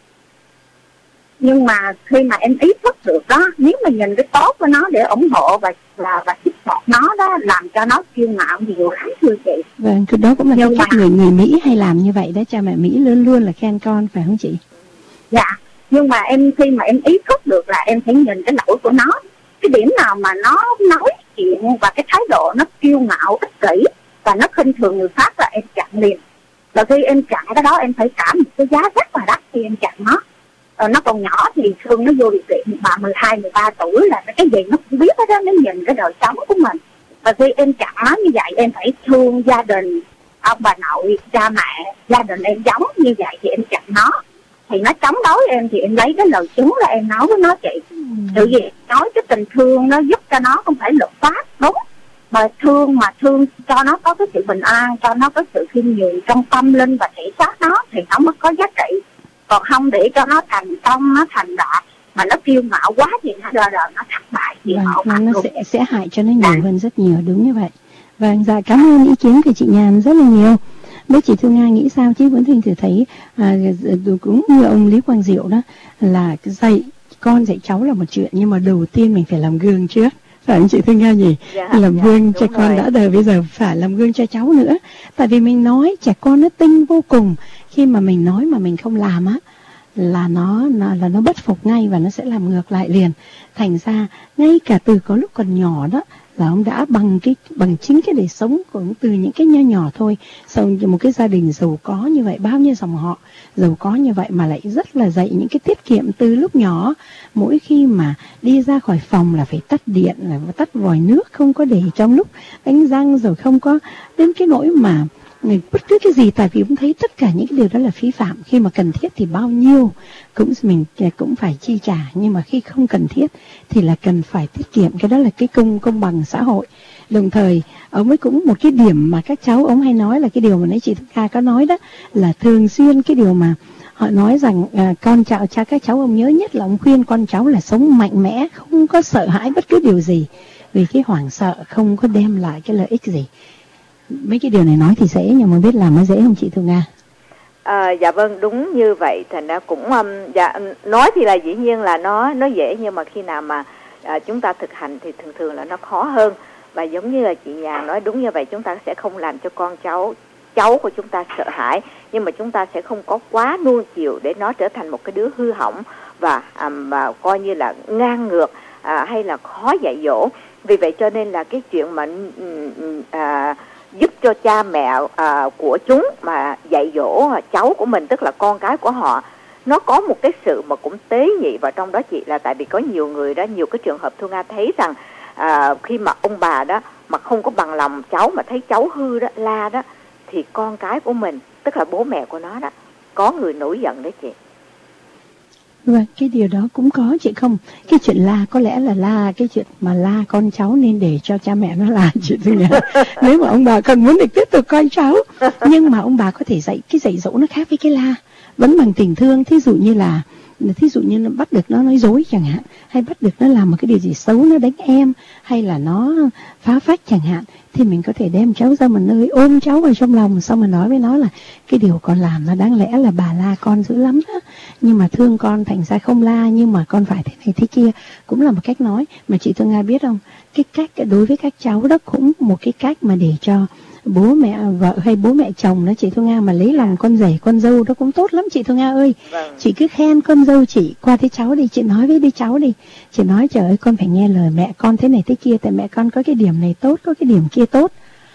Nhưng mà khi mà em ý thức được đó, nếu mà nhìn cái tốt của nó để ủng hộ và và và support nó đó, làm cho nó kiêu ngạo nhiều lắm thưa chị. Vâng, cái đó cũng là nhưng cái cách mà... người người Mỹ hay làm như vậy đó, cha mẹ Mỹ luôn luôn là khen con, phải không chị? Dạ, nhưng mà em khi mà em ý thức được là em phải nhìn cái lỗi của nó, cái điểm nào mà nó nói chuyện và cái thái độ nó kiêu ngạo, ích kỷ và nó khinh thường người khác là em chặn liền. Và khi em chặn cái đó em phải trả một cái giá rất là đắt khi em chặn nó. Ờ, nó còn nhỏ thì thương nó vô điều kiện, bà mười hai, mười ba tuổi là cái gì nó cũng biết hết đó, nó nhìn cái đời sống của mình. Và khi em chặn nó như vậy, em phải thương gia đình, ông bà nội, cha mẹ, gia đình em giống như vậy thì em chặn nó. Thì nó chống đối em thì em lấy cái lời chứng là em nói với nó chị. Tự vì nói cái tình thương nó giúp cho nó không phải luật pháp, đúng. Mà thương mà thương cho nó có cái sự bình an, cho nó có sự khiêm nhường trong tâm linh và thể xác nó thì nó mới có giá trị. Còn không để cho nó thành công, nó thành đạt mà nó kiêu ngạo quá thì nó đờ đờ nó thất bại thì vâng, họ nó luôn. sẽ sẽ hại cho nó nhiều à. hơn rất nhiều, đúng như vậy. Vâng, dạ cảm ơn ý kiến của chị Nhàn rất là nhiều. Với chị Thương Nga nghĩ sao chứ? Vẫn thường thì thấy à, cũng như ông Lý Quang Diệu đó, là dạy con dạy cháu là một chuyện, nhưng mà đầu tiên mình phải làm gương trước, phải không chị Thương Nga nhỉ? Dạ, làm dạ, gương cho con rồi. đã đời, bây giờ phải làm gương cho cháu nữa. Tại vì mình nói trẻ con nó tinh vô cùng, khi mà mình nói mà mình không làm á là nó, nó là nó bất phục ngay và nó sẽ làm ngược lại liền. Thành ra ngay cả từ có lúc còn nhỏ đó là ông đã bằng cái bằng chính cái đời sống của ông, từ những cái nho nhỏ thôi. Sau một cái gia đình giàu có như vậy, bao nhiêu dòng họ giàu có như vậy mà lại rất là dạy những cái tiết kiệm từ lúc nhỏ. Mỗi khi mà đi ra khỏi phòng là phải tắt điện, là phải tắt vòi nước, không có để trong lúc đánh răng, rồi không có đến cái nỗi mà bất cứ cái gì, tại vì cũng thấy tất cả những cái điều đó là phí phạm. Khi mà cần thiết thì bao nhiêu cũng mình cũng phải chi trả, nhưng mà khi không cần thiết thì là cần phải tiết kiệm. Cái đó là cái công công bằng xã hội. Đồng thời ông ấy cũng một cái điểm mà các cháu ông hay nói là cái điều mà nãy chị Thức Ca có nói đó, là thường xuyên cái điều mà họ nói rằng à, con cháu cha các cháu ông nhớ nhất là ông khuyên con cháu là sống mạnh mẽ, không có sợ hãi bất cứ điều gì, vì cái hoảng sợ không có đem lại cái lợi ích gì. Mấy cái điều này nói thì dễ, nhưng mà biết làm nó dễ không chị Thu Nga? À, dạ vâng, đúng như vậy. Thành ra cũng um, dạ, nói thì là dĩ nhiên là nó nó dễ, nhưng mà khi nào mà à, chúng ta thực hành thì thường thường là nó khó hơn. Và giống như là chị Nhàn nói đúng như vậy, chúng ta sẽ không làm cho con cháu cháu của chúng ta sợ hãi, nhưng mà chúng ta sẽ không có quá nuông chiều để nó trở thành một cái đứa hư hỏng và à, và coi như là ngang ngược à, hay là khó dạy dỗ. Vì vậy cho nên là cái chuyện mà à, giúp cho cha mẹ à, của chúng mà dạy dỗ cháu của mình, tức là con cái của họ, nó có một cái sự mà cũng tế nhị vào trong đó chị. Là tại vì có nhiều người đó, nhiều cái trường hợp Thu Nga thấy rằng à, khi mà ông bà đó mà không có bằng lòng cháu, mà thấy cháu hư đó, la đó, thì con cái của mình, tức là bố mẹ của nó đó, có người nổi giận đấy chị. Vâng, cái điều đó cũng có chị không. Cái chuyện la có lẽ là la cái chuyện mà la con cháu nên để cho cha mẹ nó la chị Thư Nga. Nếu mà ông bà còn muốn được tiếp tục coi cháu, nhưng mà ông bà có thể dạy cái dạy dỗ nó khác với cái la, vẫn bằng tình thương. Thí dụ như là thí dụ như nó bắt được nó nói dối chẳng hạn, hay bắt được nó làm một cái điều gì xấu, nó đánh em, hay là nó phá phách chẳng hạn, thì mình có thể đem cháu ra một nơi, ôm cháu vào trong lòng, xong rồi nói với nó là cái điều con làm nó đáng lẽ là bà la con dữ lắm đó, nhưng mà thương con thành ra không la, nhưng mà con phải thế này thế kia, cũng là một cách nói. Mà chị Thư Nga biết không, cái cách đối với các cháu đó cũng một cái cách mà để cho bố mẹ vợ hay bố mẹ chồng đó chị Thu Nga mà lấy lòng con rể con dâu đó cũng tốt lắm chị Thu Nga ơi. Vâng. Chị cứ khen con dâu chị qua thế cháu đi, chị nói với đứa cháu đi, chị nói trời ơi con phải nghe lời mẹ con thế này thế kia, tại mẹ con có cái điểm này tốt, có cái điểm kia tốt.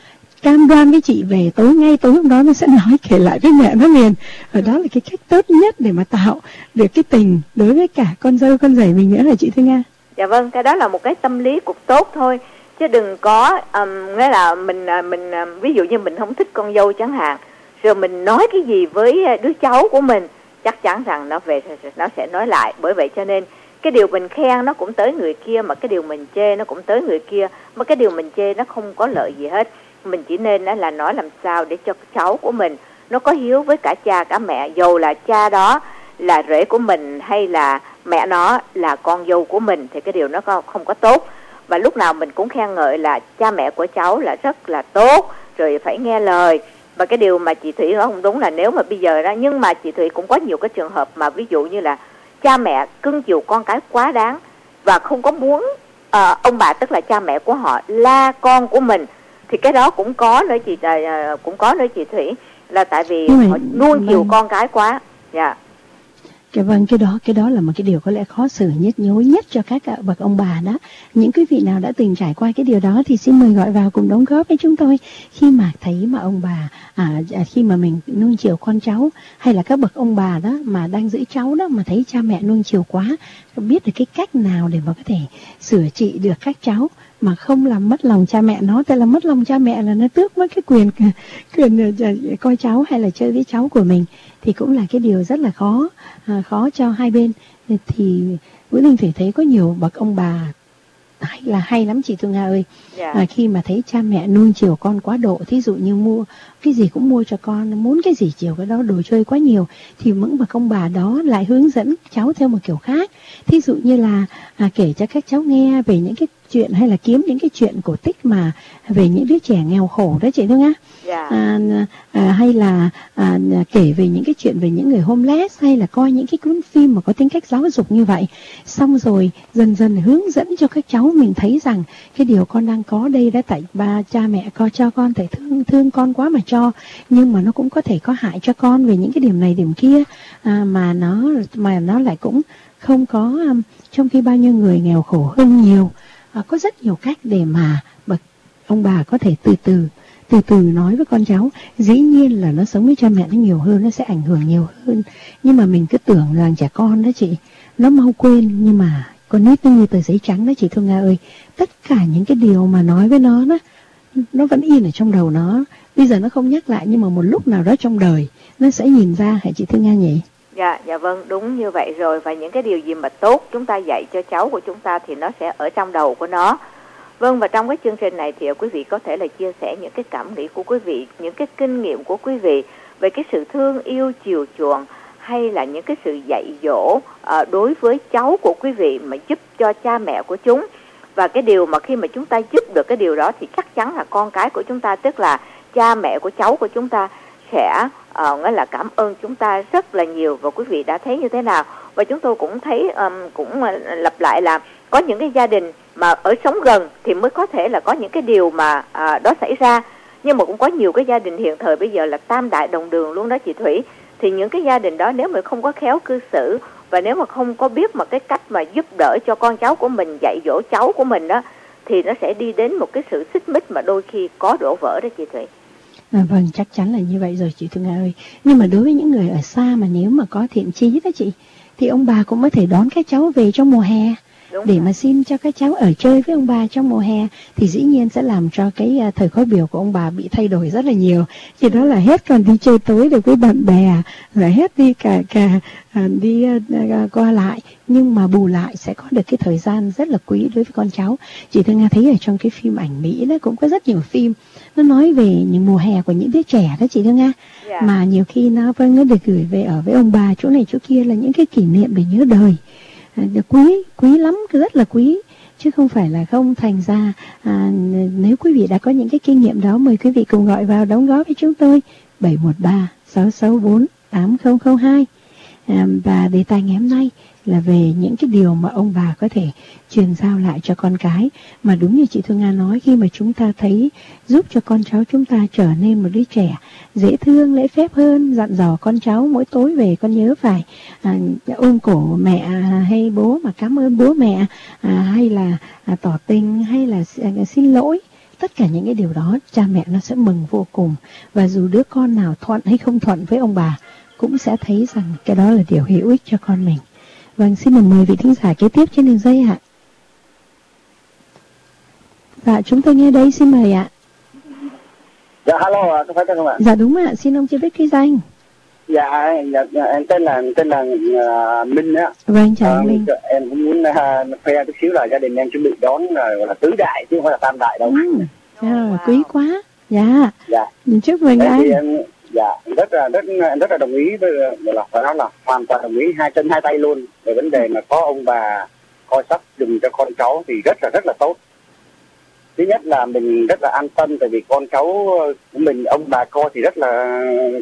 Cam đoan với chị về tối ngay tối hôm đó nó sẽ nói kể lại với mẹ nó liền. Và đó là cái cách tốt nhất để mà tạo được cái tình đối với cả con dâu con rể mình nữa là chị Thu Nga. Dạ vâng, cái đó là một cái tâm lý cũng tốt thôi, chứ đừng có um, nghĩa là mình mình ví dụ như mình không thích con dâu chẳng hạn, rồi mình nói cái gì với đứa cháu của mình, chắc chắn rằng nó về nó sẽ nói lại. Bởi vậy cho nên cái điều mình khen nó cũng tới người kia, mà cái điều mình chê nó cũng tới người kia, mà cái điều mình chê nó không có lợi gì hết. Mình chỉ nên là nói làm sao để cho cháu của mình nó có hiếu với cả cha cả mẹ, dầu là cha đó là rể của mình hay là mẹ nó là con dâu của mình, thì cái điều nó không có tốt. Và lúc nào mình cũng khen ngợi là cha mẹ của cháu là rất là tốt, rồi phải nghe lời. Và cái điều mà chị Thủy nói không đúng là nếu mà bây giờ đó, nhưng mà chị Thủy cũng có nhiều cái trường hợp mà ví dụ như là cha mẹ cưng chiều con cái quá đáng và không có muốn uh, ông bà tức là cha mẹ của họ la con của mình, thì cái đó cũng có nữa chị uh, cũng có nữa chị Thủy, là tại vì mà, họ nuông chiều mà... con cái quá. Dạ. Yeah. Cái vâng, cái đó cái đó là một cái điều có lẽ khó xử nhất, nhối nhất cho các bậc ông bà đó. Những quý vị nào đã từng trải qua cái điều đó thì xin mời gọi vào cùng đóng góp với chúng tôi. Khi mà thấy mà ông bà à, khi mà mình nuông chiều con cháu, hay là các bậc ông bà đó mà đang giữ cháu đó mà thấy cha mẹ nuông chiều quá, biết được cái cách nào để mà có thể sửa trị được các cháu mà không làm mất lòng cha mẹ nó. Tại là mất lòng cha mẹ là nó tước mất cái quyền quyền coi cháu hay là chơi với cháu của mình, thì cũng là cái điều rất là khó à, khó cho hai bên. Thì Vũ Linh Thủy thấy có nhiều bậc ông bà hay là hay lắm chị Thu Nga ơi. Yeah. À, khi mà thấy cha mẹ nuông chiều con quá độ, thí dụ như mua cái gì cũng mua cho con, muốn cái gì chiều cái đó, đồ chơi quá nhiều, thì những bậc ông bà đó lại hướng dẫn cháu theo một kiểu khác. Thí dụ như là à, kể cho các cháu nghe về những cái chuyện, hay là kiếm những cái chuyện cổ tích mà về những đứa trẻ nghèo khổ đó chị Thu Nga. Yeah. À, à, hay là à, kể về những cái chuyện về những người homeless, hay là coi những cái cuốn phim mà có tính cách giáo dục như vậy, xong rồi dần dần hướng dẫn cho các cháu mình thấy rằng cái điều con đang có đây đã tại ba cha mẹ có cho con, tại thương thương con quá mà cho, nhưng mà nó cũng có thể có hại cho con về những cái điểm này điểm kia, à, mà nó mà nó lại cũng không có um, trong khi bao nhiêu người nghèo khổ hơn nhiều. À, có rất nhiều cách để mà bậc ông bà có thể từ từ từ từ nói với con cháu. Dĩ nhiên là nó sống với cha mẹ nó nhiều hơn, nó sẽ ảnh hưởng nhiều hơn, nhưng mà mình cứ tưởng rằng trẻ con đó chị, nó mau quên, nhưng mà con nít nó như tờ giấy trắng đó chị Thu Nga ơi. Tất cả những cái điều mà nói với nó đó, nó vẫn in ở trong đầu nó. Bây giờ nó không nhắc lại, nhưng mà một lúc nào đó trong đời nó sẽ nhìn ra, hả chị Thu Nga nhỉ? Dạ, dạ vâng, đúng như vậy rồi. Và những cái điều gì mà tốt chúng ta dạy cho cháu của chúng ta thì nó sẽ ở trong đầu của nó. Vâng, và trong cái chương trình này thì quý vị có thể là chia sẻ những cái cảm nghĩ của quý vị, những cái kinh nghiệm của quý vị về cái sự thương yêu, chiều chuộng, hay là những cái sự dạy dỗ uh, đối với cháu của quý vị mà giúp cho cha mẹ của chúng. Và cái điều mà khi mà chúng ta giúp được cái điều đó thì chắc chắn là con cái của chúng ta, tức là cha mẹ của cháu của chúng ta sẽ uh, nghĩa là cảm ơn chúng ta rất là nhiều. Và quý vị đã thấy như thế nào? Và chúng tôi cũng thấy um, cũng uh, lặp lại là có những cái gia đình mà ở sống gần thì mới có thể là có những cái điều mà à, đó xảy ra, nhưng mà cũng có nhiều cái gia đình hiện thời bây giờ là tam đại đồng đường luôn đó chị Thủy. Thì những cái gia đình đó nếu mà không có khéo cư xử, và nếu mà không có biết một cái cách mà giúp đỡ cho con cháu của mình, dạy dỗ cháu của mình đó, thì nó sẽ đi đến một cái sự xích mích mà đôi khi có đổ vỡ đó chị Thủy. À, vâng, chắc chắn là như vậy rồi chị Thu Nga ơi. Nhưng mà đối với những người ở xa mà nếu mà có thiện chí đó chị, thì ông bà cũng có thể đón các cháu về trong mùa hè. Đúng để rồi. mà xin cho các cháu ở chơi với ông bà trong mùa hè, thì dĩ nhiên sẽ làm cho cái uh, thời khóa biểu của ông bà bị thay đổi rất là nhiều. Chỉ đó là hết còn đi chơi tối được với bạn bè, rồi hết đi cả cả uh, đi uh, uh, qua lại, nhưng mà bù lại sẽ có được cái thời gian rất là quý đối với con cháu. Chị Thư Nga thấy ở trong cái phim ảnh Mỹ đó cũng có rất nhiều phim nó nói về những mùa hè của những đứa trẻ đó chị Thư Nga. Yeah. Mà nhiều khi nó vâng nó được gửi về ở với ông bà chỗ này chỗ kia là những cái kỷ niệm để nhớ đời, à, quý quý lắm, rất là quý, chứ không phải là không. Thành ra à, nếu quý vị đã có những cái kinh nghiệm đó, mời quý vị cùng gọi vào đóng góp với chúng tôi bảy một ba sáu sáu bốn tám không không hai. à, và đề tài ngày hôm nay là về những cái điều mà ông bà có thể truyền giao lại cho con cái. Mà đúng như chị Thu Nga nói, khi mà chúng ta thấy giúp cho con cháu chúng ta trở nên một đứa trẻ dễ thương, lễ phép hơn, dặn dò con cháu mỗi tối về con nhớ phải à, ôm cổ mẹ hay bố mà cảm ơn bố mẹ, à, hay là à, tỏ tình, hay là à, xin lỗi. Tất cả những cái điều đó cha mẹ nó sẽ mừng vô cùng. Và dù đứa con nào thuận hay không thuận với ông bà cũng sẽ thấy rằng cái đó là điều hữu ích cho con mình. Vâng, xin được mời vị thính giả kế tiếp trên đường dây ạ. Dạ, chúng tôi nghe đây, xin mời ạ. Dạ, hello ạ, có phải không ạ? Dạ đúng ạ, xin ông cho biết cái danh. Dạ, dạ, dạ em tên là tên là uh, Minh á. Vâng, chào anh Minh. Em cũng muốn uh, khoe chút xíu là gia đình em chuẩn bị đón uh, gọi là tứ đại chứ không phải là tam đại đâu. Ừ, dạ, wow. Quý quá. Dạ. Dạ. Chúc mừng Thế anh. thì em, dạ, rất là rất em rất là đồng ý với là phải nói là hoàn toàn đồng ý, hai chân hai tay luôn về vấn đề mà có ông bà coi sóc dùng cho con cháu thì rất là rất là tốt. Thứ nhất là mình rất là an tâm, tại vì con cháu của mình ông bà coi thì rất là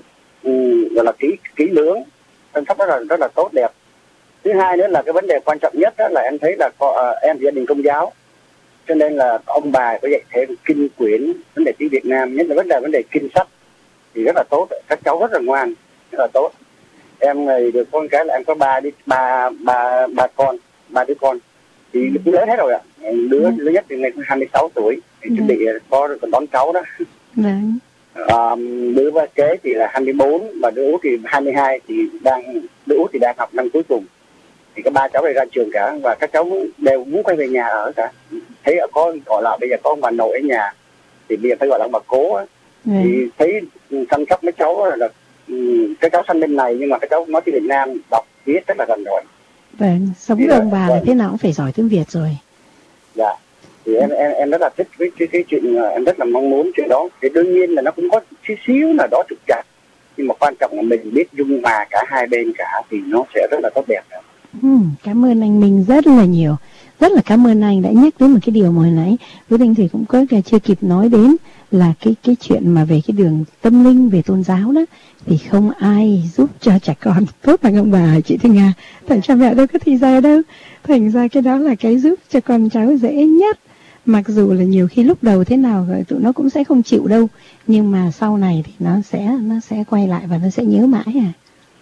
um, gọi là kỹ kỹ lưỡng, chăm sóc rất là rất là tốt đẹp. Thứ hai nữa là cái vấn đề quan trọng nhất đó là em thấy là có, uh, em thì gia đình Công giáo, cho nên là ông bà có dạy thêm kinh quyển, vấn đề tiếng Việt Nam, nhất là vấn đề vấn đề kinh sách thì rất là tốt, các cháu rất là ngoan, rất là tốt. Em này được con cái là em có ba đi ba ba ba con, ba đứa con thì cũng lớn hết rồi ạ. Đứa ừ. lớn nhất thì ngày hai mươi sáu tuổi thì chuẩn bị có còn đón cháu đó. Vâng. À, đứa ba kế thì là hai mươi bốn và đứa út thì hai mươi hai, thì đang đứa út thì đang học năm cuối cùng. Thì các ba cháu này ra trường cả và các cháu đều muốn quay về nhà ở cả. Thấy có gọi là bây giờ có ông bà nội ở nhà thì bây giờ phải gọi là ông bà cố á. Ừ. Thì thấy chăm sóc mấy cháu là các cháu sanh bên này nhưng mà các cháu nói tiếng Việt Nam, đọc viết rất là gần rồi. Vâng, sống với ông bà là thế nào cũng phải giỏi tiếng Việt rồi. Dạ, thì em em em rất là thích với cái cái chuyện, em rất là mong muốn chuyện đó. Thì đương nhiên là nó cũng có chút xíu là đó trục trặc, nhưng mà quan trọng là mình biết dung hòa cả hai bên cả thì nó sẽ rất là tốt đẹp. Ừ, cảm ơn anh Minh rất là nhiều. Rất là cảm ơn anh đã nhắc đến một cái điều mà hồi nãy với Đinh Thủy cũng có chưa kịp nói đến, là cái cái chuyện mà về cái đường tâm linh, về tôn giáo đó thì không ai giúp cho trẻ con tốt bằng ông bà chị Thư Nga. Thành cha mẹ đâu có thì giờ đâu. Thành ra cái đó là cái giúp cho con cháu dễ nhất. Mặc dù là nhiều khi lúc đầu thế nào rồi tụi nó cũng sẽ không chịu đâu, nhưng mà sau này thì nó sẽ nó sẽ quay lại và nó sẽ nhớ mãi à.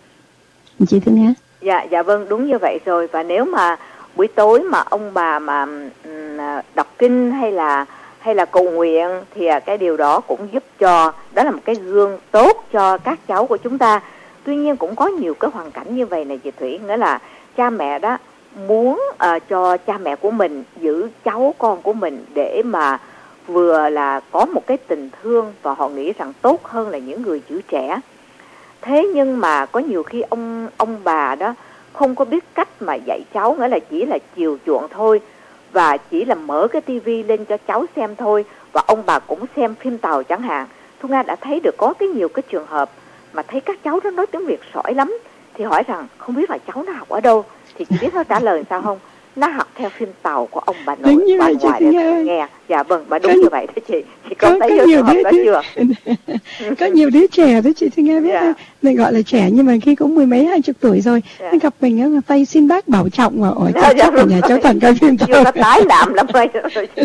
Chị Thư Nga. Dạ, dạ vâng, đúng như vậy rồi. Và nếu mà buổi tối mà ông bà mà um, đọc kinh hay là hay là cầu nguyện thì cái điều đó cũng giúp cho, đó là một cái gương tốt cho các cháu của chúng ta. Tuy nhiên cũng có nhiều cái hoàn cảnh như vậy này chị Thủy, nghĩa là cha mẹ đó muốn uh, cho cha mẹ của mình giữ cháu con của mình để mà vừa là có một cái tình thương và họ nghĩ rằng tốt hơn là những người giữ trẻ. Thế nhưng mà có nhiều khi ông ông bà đó không có biết cách mà dạy cháu, nghĩa là chỉ là chiều chuộng thôi và chỉ là mở cái tivi lên cho cháu xem thôi, và ông bà cũng xem phim Tàu chẳng hạn. Thu Nga đã thấy được có cái nhiều cái trường hợp mà thấy các cháu đó nói tiếng Việt giỏi lắm thì hỏi rằng không biết là cháu nó học ở đâu, thì chị biết nó trả lời sao không? Nó học theo phim Tàu của ông bà nội bà ngoại để nghe. nghe. Dạ vâng, bà đúng có, như vậy đó chị. Chị có, có thấy trường hợp đó chưa? Có nhiều đứa trẻ đó chị Thư Nghe biết yeah. Mình gọi là trẻ nhưng mà khi cũng mười mấy hai chục tuổi rồi, yeah. Nó gặp mình ở tay xin bác bảo trọng mà ở chắc chắc ở nhà cháu thần coi phim Tàu. Chưa có tái làm lắm rồi chị.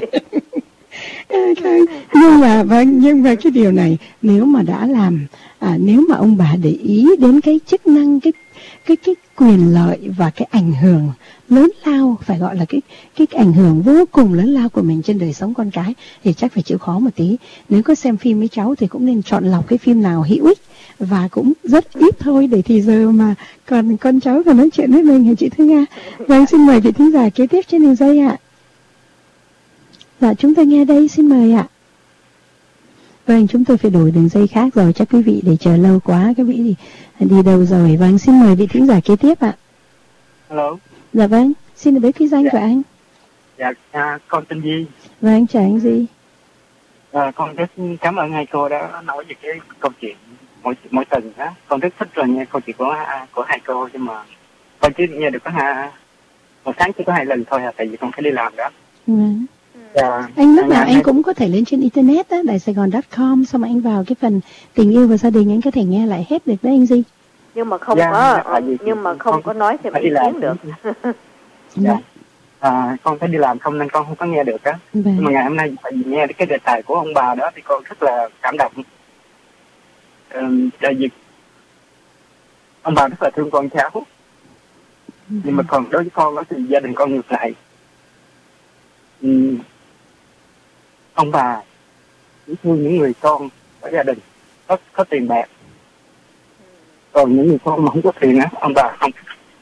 Nhưng mà vâng, nhưng mà cái điều này nếu mà đã làm, à, nếu mà ông bà để ý đến cái chức năng, cái cái cái quyền lợi và cái ảnh hưởng lớn lao, phải gọi là cái cái ảnh hưởng vô cùng lớn lao của mình trên đời sống con cái, thì chắc phải chịu khó một tí. Nếu có xem phim với cháu thì cũng nên chọn lọc cái phim nào hữu ích và cũng rất ít thôi, để thì giờ mà còn con cháu còn nói chuyện với mình hả chị Thư Nga? Vâng, xin mời vị thính giả kế tiếp trên đường dây ạ. Dạ, chúng tôi nghe đây, xin mời ạ. Vâng, chúng tôi phải đổi đường dây khác rồi, chắc quý vị để chờ lâu quá, quý vị đi, đi đâu rồi. Vâng, xin mời vị thính giả kế tiếp ạ. Hello. Dạ vâng, xin được biết cái danh dạ. của anh. Dạ, à, con tên Di. Vâng, chào anh Di. À, con rất cảm ơn hai cô đã nói về cái câu chuyện mỗi mỗi tuần đó. Con rất thích là nghe câu chuyện của của hai cô, nhưng mà con chỉ nghe được có hai một tháng chỉ có hai lần thôi à, tại vì con phải đi làm đó. Vâng. Dạ. Anh lúc nào anh hai... cũng có thể lên trên internet á, đài sài gòn chấm com, xong mà anh vào cái phần tình yêu và gia đình anh có thể nghe lại hết được đấy anh Di. Nhưng mà không dạ, có dạ, nhưng mà không có nói thêm ý kiến được. Dạ. À, con phải đi làm không nên con không có nghe được á. Vâng. Nhưng mà ngày hôm nay tại vì nghe cái đề tài của ông bà đó thì con rất là cảm động. Um, tại vì ông bà rất là thương con cháu. Vâng. Nhưng mà còn đối với con đó thì gia đình con ngược lại. Um, ông bà chỉ thương những người con ở gia đình có, có tiền bạc. Còn những người con mà không có tiền á, ông bà không.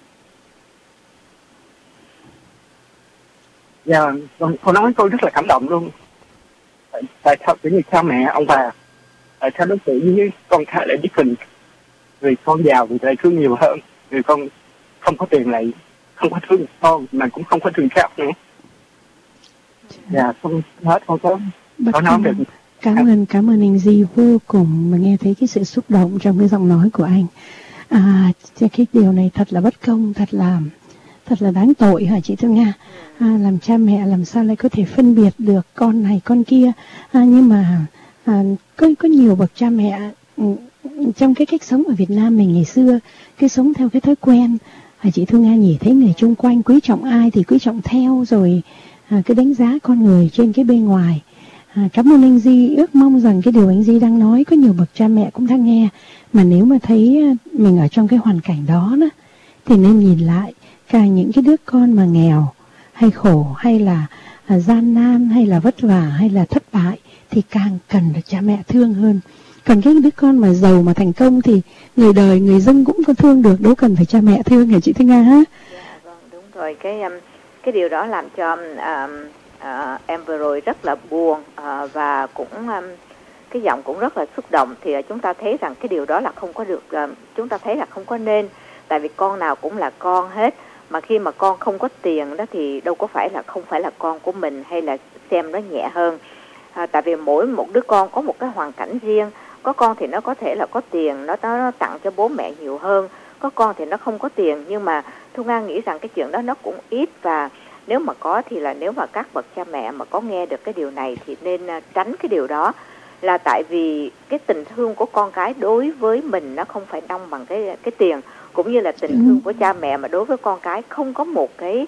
Dạ, con, con nói tôi rất là cảm động luôn. Tại, tại sao kiểu như cha mẹ, ông bà, tại sao đối xử với con cái lại different? Người con giàu thì lại thương nhiều hơn, người con không có tiền lại không có thương con, mà cũng không có thương khác nữa. Dạ, không hết, không có, có nói được. Cảm ơn, cảm ơn anh Di vô cùng mà nghe thấy cái sự xúc động trong cái giọng nói của anh. À, cái điều này thật là bất công, thật là thật là đáng tội hả chị Thư Nga? À, làm cha mẹ làm sao lại có thể phân biệt được con này con kia? À, nhưng mà à, có có nhiều bậc cha mẹ trong cái cách sống ở Việt Nam mình ngày xưa, cái sống theo cái thói quen. À, chị Thư Nga nhìn thấy người chung quanh quý trọng ai thì quý trọng theo, rồi à, cứ đánh giá con người trên cái bên ngoài. À, cảm ơn anh Di, ước mong rằng cái điều anh Di đang nói có nhiều bậc cha mẹ cũng đang nghe, mà nếu mà thấy mình ở trong cái hoàn cảnh đó, đó thì nên nhìn lại cả những cái đứa con mà nghèo hay khổ hay là à, gian nan hay là vất vả hay là thất bại thì càng cần được cha mẹ thương hơn. Còn cái đứa con mà giàu mà thành công thì người đời người dân cũng có thương được, đâu cần phải cha mẹ thương hả chị Thanh Nga ha? Dạ vâng, đúng rồi. Cái um, cái điều đó làm cho um, uh, em vừa rồi rất là buồn uh, và cũng um, cái giọng cũng rất là xúc động. Thì uh, chúng ta thấy rằng cái điều đó là không có được, uh, chúng ta thấy là không có nên, tại vì con nào cũng là con hết. Mà khi mà con không có tiền đó thì đâu có phải là không phải là con của mình, hay là xem nó nhẹ hơn. À, tại vì mỗi một đứa con có một cái hoàn cảnh riêng. Có con thì nó có thể là có tiền, nó, nó tặng cho bố mẹ nhiều hơn. Có con thì nó không có tiền, nhưng mà Thu Nga nghĩ rằng cái chuyện đó nó cũng ít. Và nếu mà có thì là nếu mà các bậc cha mẹ mà có nghe được cái điều này thì nên uh, tránh cái điều đó. Là tại vì cái tình thương của con cái đối với mình nó không phải đong bằng cái cái tiền, cũng như là tình thương của cha mẹ mà đối với con cái không có một cái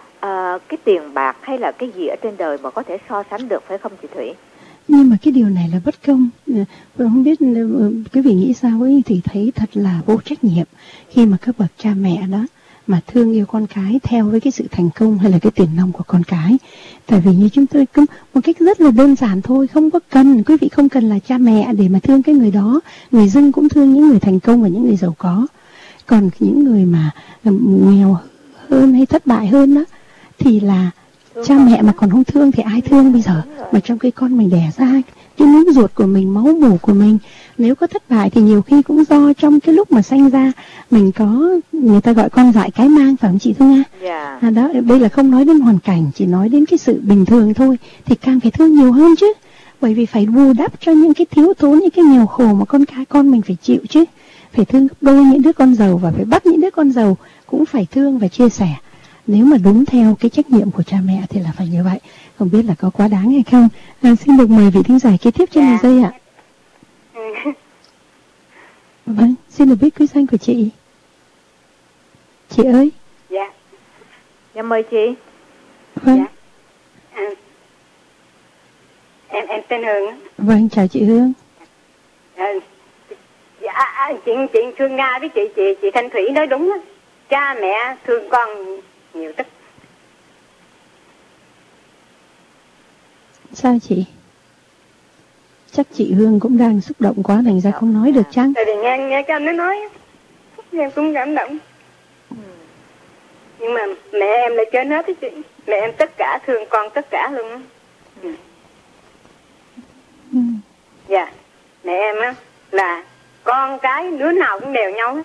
uh, cái tiền bạc hay là cái gì ở trên đời mà có thể so sánh được, phải không chị Thủy? Nhưng mà cái điều này là bất công. Không biết quý vị nghĩ sao ấy, thì thấy thật là vô trách nhiệm khi mà các bậc cha mẹ đó mà thương yêu con cái theo với cái sự thành công hay là cái tiền nong của con cái. Tại vì như chúng tôi cứ một cách rất là đơn giản thôi, không có cần, quý vị không cần là cha mẹ để mà thương cái người đó. Người dân cũng thương những người thành công và những người giàu có. Còn những người mà nghèo hơn hay thất bại hơn đó thì là cha mẹ mà còn không thương thì ai thương bây giờ? Mà trong cái con mình đẻ ra, cái nước ruột của mình, máu mủ của mình, nếu có thất bại thì nhiều khi cũng do trong cái lúc mà sanh ra mình có, người ta gọi con dại cái mang, phải không chị Thương Nga? Yeah. À, đó, đây là không nói đến hoàn cảnh, chỉ nói đến cái sự bình thường thôi, thì càng phải thương nhiều hơn chứ, bởi vì phải bù đắp cho những cái thiếu thốn, những cái nghèo khổ mà con cái con mình phải chịu chứ. Phải thương gấp đôi những đứa con giàu và phải bắt những đứa con giàu cũng phải thương và chia sẻ. Nếu mà đúng theo cái trách nhiệm của cha mẹ thì là phải như vậy. Không biết là có quá đáng hay không? À, xin được mời vị thính giả kế tiếp trên đường dây ạ. Vâng, xin được biết quý danh của chị. Chị ơi. Dạ. Dạ mời chị. Vâng. Dạ. À, em em tên Hương. Vâng, chào chị Hương. À, dạ chuyện chuyện Thương Nga với chị chị chị Thanh Thủy nói đúng đó. Cha mẹ thương con nhiều tức. Sao chị? Chắc chị Hương cũng đang xúc động quá thành ra không nói được chăng? Tại vì nghe nghe cho anh nó nói, em cũng cảm động. Ừ. Nhưng mà mẹ em lại trên hết đó chị. Mẹ em tất cả thương con tất cả luôn á. Ừ. Ừ. Dạ, mẹ em á là con cái đứa nào cũng đều nhau hết.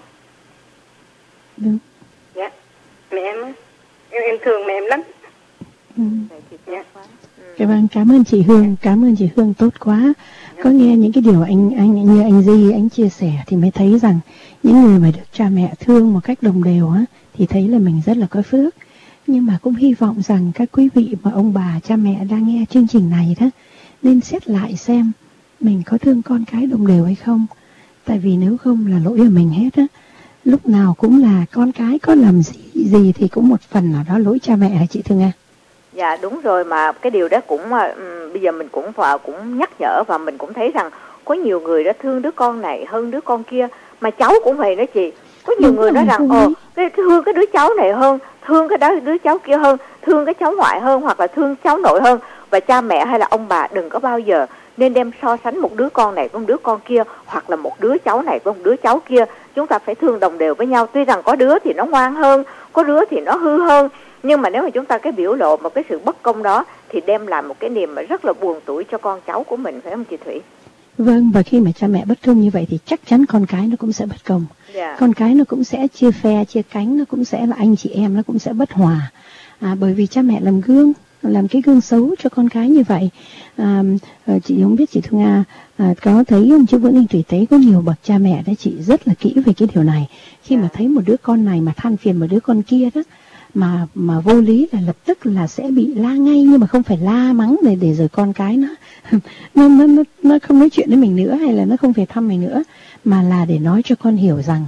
Đúng. Dạ, mẹ em á, em, em thương mẹ em lắm. Ừ. Dạ. Cái vâng, cảm ơn chị Hương, cảm ơn chị Hương tốt quá. Có nghe những cái điều anh anh như anh Di anh chia sẻ thì mới thấy rằng những người mà được cha mẹ thương một cách đồng đều á thì thấy là mình rất là có phước. Nhưng mà cũng hy vọng rằng các quý vị mà ông bà cha mẹ đang nghe chương trình này đó nên xét lại xem mình có thương con cái đồng đều hay không. Tại vì nếu không là lỗi ở mình hết á. Lúc nào cũng là con cái có làm gì, gì thì cũng một phần nào đó lỗi cha mẹ hả chị Thương Nga? Dạ đúng rồi, mà cái điều đó cũng um, bây giờ mình cũng vào cũng nhắc nhở và mình cũng thấy rằng có nhiều người đã thương đứa con này hơn đứa con kia, mà cháu cũng vậy đó chị. Có nhiều đúng người nói rằng ồ cái thương cái đứa cháu này hơn, thương cái đó đứa cháu kia hơn, thương cái cháu ngoại hơn hoặc là thương cháu nội hơn. Và cha mẹ hay là ông bà đừng có bao giờ nên đem so sánh một đứa con này với một đứa con kia, hoặc là một đứa cháu này với một đứa cháu kia. Chúng ta phải thương đồng đều với nhau. Tuy rằng có đứa thì nó ngoan hơn, có đứa thì nó hư hơn, nhưng mà nếu mà chúng ta cái biểu lộ một cái sự bất công đó thì đem lại một cái niềm mà rất là buồn tủi cho con cháu của mình, phải không chị Thủy? Vâng, và khi mà cha mẹ bất công như vậy thì chắc chắn con cái nó cũng sẽ bất công. Yeah. Con cái nó cũng sẽ chia phe, chia cánh, nó cũng sẽ là anh chị em, nó cũng sẽ bất hòa. À, bởi vì cha mẹ làm gương, làm cái gương xấu cho con cái như vậy. À, chị không biết chị Thương Nga à, có thấy không, chứ Võ Ninh Thủy Tế có nhiều bậc cha mẹ đó chị rất là kỹ về cái điều này. Khi mà thấy một đứa con này mà than phiền một đứa con kia đó, mà mà vô lý là lập tức là sẽ bị la ngay, nhưng mà không phải la mắng để để rồi con cái nó nó nó nó không nói chuyện với mình nữa, hay là nó không về thăm mình nữa, mà là để nói cho con hiểu rằng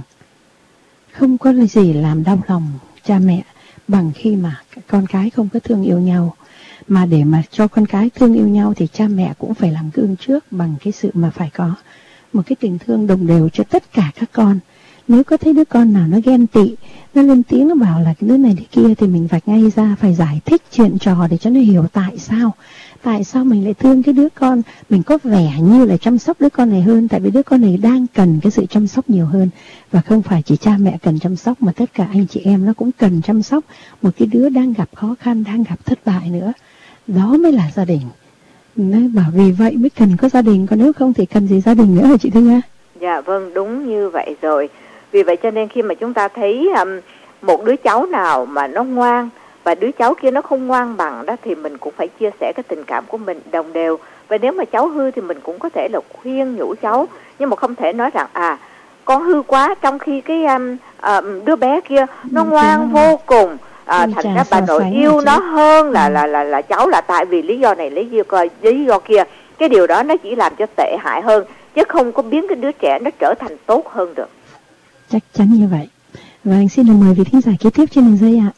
không có gì làm đau lòng cha mẹ bằng khi mà con cái không có thương yêu nhau. Mà để mà cho con cái thương yêu nhau thì cha mẹ cũng phải làm gương trước bằng cái sự mà phải có một cái tình thương đồng đều cho tất cả các con. Nếu có thấy đứa con nào nó ghen tị, nó lên tiếng nó bảo là cái đứa này đứa kia thì mình vạch ngay ra, phải giải thích chuyện trò để cho nó hiểu tại sao. Tại sao mình lại thương cái đứa con, mình có vẻ như là chăm sóc đứa con này hơn, tại vì đứa con này đang cần cái sự chăm sóc nhiều hơn. Và không phải chỉ cha mẹ cần chăm sóc mà tất cả anh chị em nó cũng cần chăm sóc một cái đứa đang gặp khó khăn, đang gặp thất bại nữa. Đó mới là gia đình. Nói bảo vì vậy mới cần có gia đình, còn nếu không thì cần gì gia đình nữa hả chị Thương Nga? Dạ vâng, đúng như vậy rồi. Vì vậy cho nên khi mà chúng ta thấy um, một đứa cháu nào mà nó ngoan và đứa cháu kia nó không ngoan bằng đó, thì mình cũng phải chia sẻ cái tình cảm của mình đồng đều. Và nếu mà cháu hư thì mình cũng có thể là khuyên nhủ cháu, nhưng mà không thể nói rằng à con hư quá, trong khi cái um, uh, đứa bé kia nó ngoan vô cùng. À, thành ra bà nội yêu nó hơn là, là là là cháu là tại vì lý do này lý do lý do kia. Cái điều đó nó chỉ làm cho tệ hại hơn, chứ không có biến cái đứa trẻ nó trở thành tốt hơn được. Chắc chắn như vậy. Và anh xin được mời vị thính giả kế tiếp trên đường dây ạ.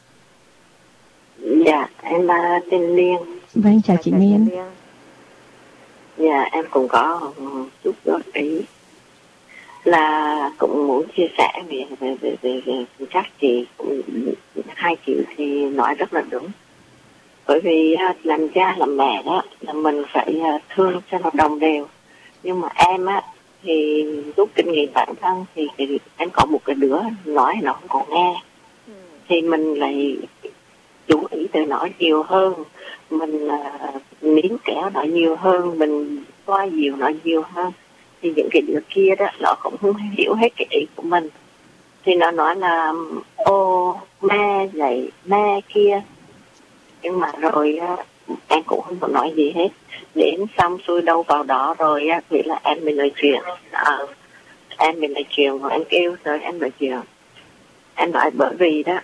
Dạ, em uh, tên Liên. Và anh chào chị Liên. Dạ, em cũng có chút góp ý là cũng muốn chia sẻ về về về về, về chắc chị hai chị thì nói rất là đúng. Bởi vì làm cha làm mẹ đó là mình phải thương cho nó đồng đều. Nhưng mà em á thì rút kinh nghiệm bản thân thì, thì em có một cái đứa nói nó không còn nghe, ừ. thì mình lại chú ý tới nó nhiều hơn, mình uh, nín kéo nó nhiều hơn, mình xoa dịu nó nhiều hơn, thì những cái đứa kia đó nó cũng không hiểu hết cái ý của mình, thì nó nói là ô mẹ vậy mẹ kia, nhưng mà rồi uh, em cũng không có nói gì hết. Đến xong xuôi đâu vào đó rồi á, thì là em mới nói chuyện. À, em mới nói chuyện, rồi em kêu rồi em nói chuyện. Em nói bởi vì đó,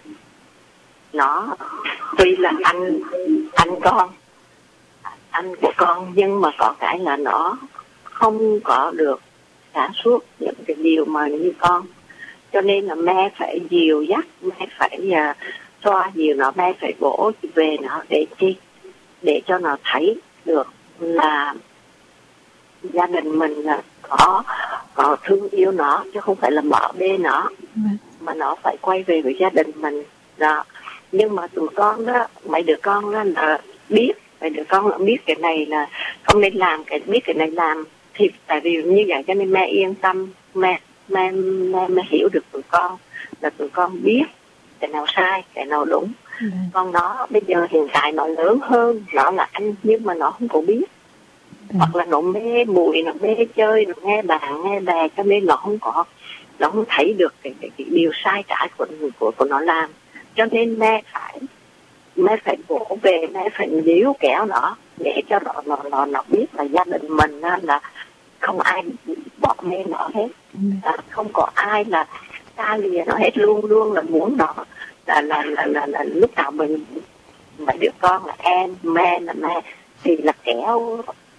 nó tuy là anh anh con, anh của con, nhưng mà có cái là nó không có được sáng suốt những cái điều mà như con. Cho nên là mẹ phải dìu dắt, mẹ phải uh, xoa dìu nó, mẹ phải bổ về nó để chi? Để cho nó thấy được là gia đình mình là có có thương yêu nó chứ không phải là bỏ bê nó, Vâng. mà nó phải quay về với gia đình mình đó. Nhưng mà tụi con đó, mấy đứa con đó là biết, mấy đứa con là biết cái này là không nên làm, cái biết cái này làm thì tại vì như vậy cho nên mẹ yên tâm, mẹ mẹ mẹ, mẹ hiểu được tụi con, là tụi con biết cái nào sai cái nào đúng. Vâng. Con nó bây giờ hiện tại nó lớn hơn, nó là anh nhưng mà nó không có biết. Vâng. Hoặc là nó mê bụi, nó mê chơi, nó nghe bạn nghe bè, cho nên nó không có, nó không thấy được cái, cái, cái điều sai trái của, của của nó làm. Cho nên mẹ phải mẹ phải vỗ về, mẹ phải níu kéo nó để cho nó nó nó, nó biết là gia đình mình là không ai bỏ mê nó hết, à, không có ai là xa lìa nó hết, luôn luôn là muốn nó là là là là, là lúc nào mình mấy đứa con là em mẹ là mẹ thì là kéo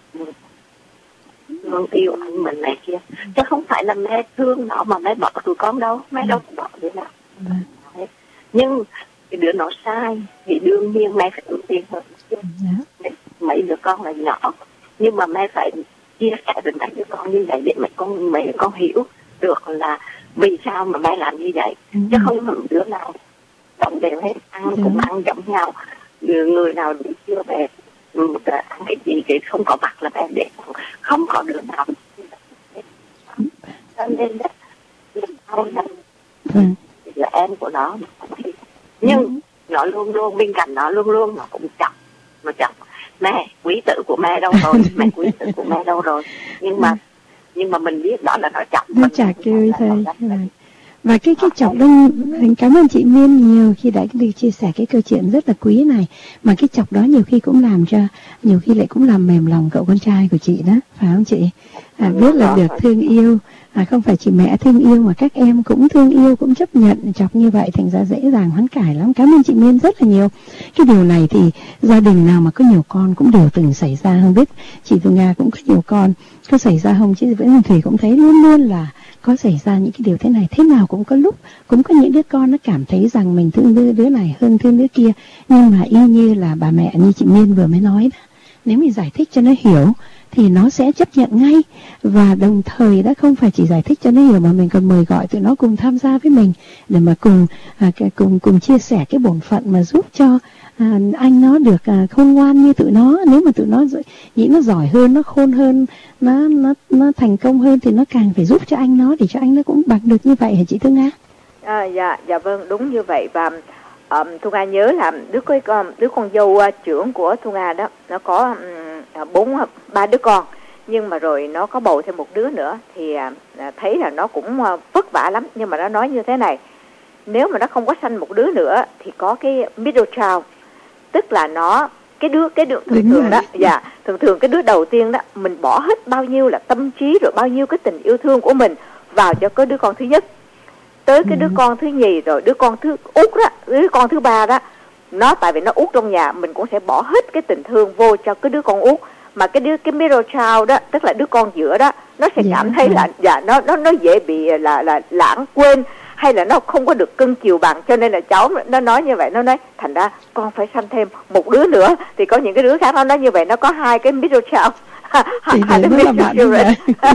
thương yêu anh mình này kia, chứ không phải là mẹ thương nó mà mẹ bỏ tụi con đâu, mẹ đâu có bỏ đứa nào. Đấy. Nhưng cái đứa nó sai thì đương nhiên mẹ phải ưu tiên hơn. Yeah. Mấy đứa con là nhỏ nhưng mà mẹ phải chia sẻ với mấy đứa con như vậy để mấy con mấy đứa con hiểu được là vì sao mà mẹ làm như vậy. Ừ. Chứ không một đứa nào đồng đều hết, ăn yeah. cũng ăn giống nhau, người nào đi chưa về ăn cái gì thì không có mặt là bé để không có đứa nào. Cho nên đó là em của nó, nhưng ừ. nó luôn luôn bên cạnh nó, luôn luôn nó cũng chọc, nó chọc mẹ quý tử của mẹ đâu rồi, mẹ quý tử của mẹ đâu rồi, nhưng mà nhưng mà mình biết đó là nó chọc nó chả kêu thôi. Và cái cái chọc đó, cảm ơn chị Miên nhiều khi đã được chia sẻ cái câu chuyện rất là quý này. Mà cái chọc đó nhiều khi cũng làm cho, nhiều khi lại cũng làm mềm lòng cậu con trai của chị đó, phải không chị? À, biết là được thương yêu, à, không phải chỉ mẹ thương yêu mà các em cũng thương yêu, cũng chấp nhận chọc như vậy, thành ra dễ dàng hoán cải lắm. Cảm ơn chị Miên rất là nhiều. Cái điều này thì gia đình nào mà có nhiều con cũng đều từng xảy ra, không biết chị Thu Nga cũng có nhiều con, có xảy ra không? Chị Vĩnh Thủy cũng thấy luôn luôn là có xảy ra những cái điều thế này, thế nào cũng có lúc, cũng có những đứa con nó cảm thấy rằng mình thương đứa, đứa này hơn thương đứa kia, nhưng mà y như là bà mẹ như chị Miên vừa mới nói đó, nếu mình giải thích cho nó hiểu thì nó sẽ chấp nhận ngay, và đồng thời đã không phải chỉ giải thích cho nó hiểu mà mình còn mời gọi tụi nó cùng tham gia với mình để mà cùng à, cùng cùng chia sẻ cái bổn phận mà giúp cho à, anh nó được à, khôn ngoan như tụi nó. Nếu mà tụi nó nghĩ nó giỏi hơn, nó khôn hơn, nó nó nó thành công hơn thì nó càng phải giúp cho anh nó để cho anh nó cũng bằng được như vậy, hả chị Thương Nga? À, dạ dạ vâng, đúng như vậy. Và um, Thu Nga nhớ là đứa con đứa con dâu uh, trưởng của Thu Nga đó, nó có um, bốn ba đứa con, nhưng mà rồi nó có bầu thêm một đứa nữa thì uh, thấy là nó cũng uh, vất vả lắm. Nhưng mà nó nói như thế này, nếu mà nó không có sanh một đứa nữa thì có cái middle child, tức là nó cái đứa cái đứa thường thường đó, dạ thường thường cái đứa đầu tiên đó mình bỏ hết bao nhiêu là tâm trí rồi bao nhiêu cái tình yêu thương của mình vào cho cái đứa con thứ nhất, tới cái đứa con thứ nhì, rồi đứa con thứ út đó, đứa con thứ ba đó, nó tại vì nó út trong nhà mình cũng sẽ bỏ hết cái tình thương vô cho cái đứa con út, mà cái đứa cái middle child đó, tức là đứa con giữa đó, nó sẽ cảm thấy là dạ nó nó nó dễ bị là là lãng quên, hay là nó không có được cưng chiều bằng, cho nên là cháu nó nói như vậy, nó nói thành ra con phải sanh thêm một đứa nữa. Thì có những cái đứa khác nó nói như vậy, nó có hai cái middle child, thì hai cái middle child.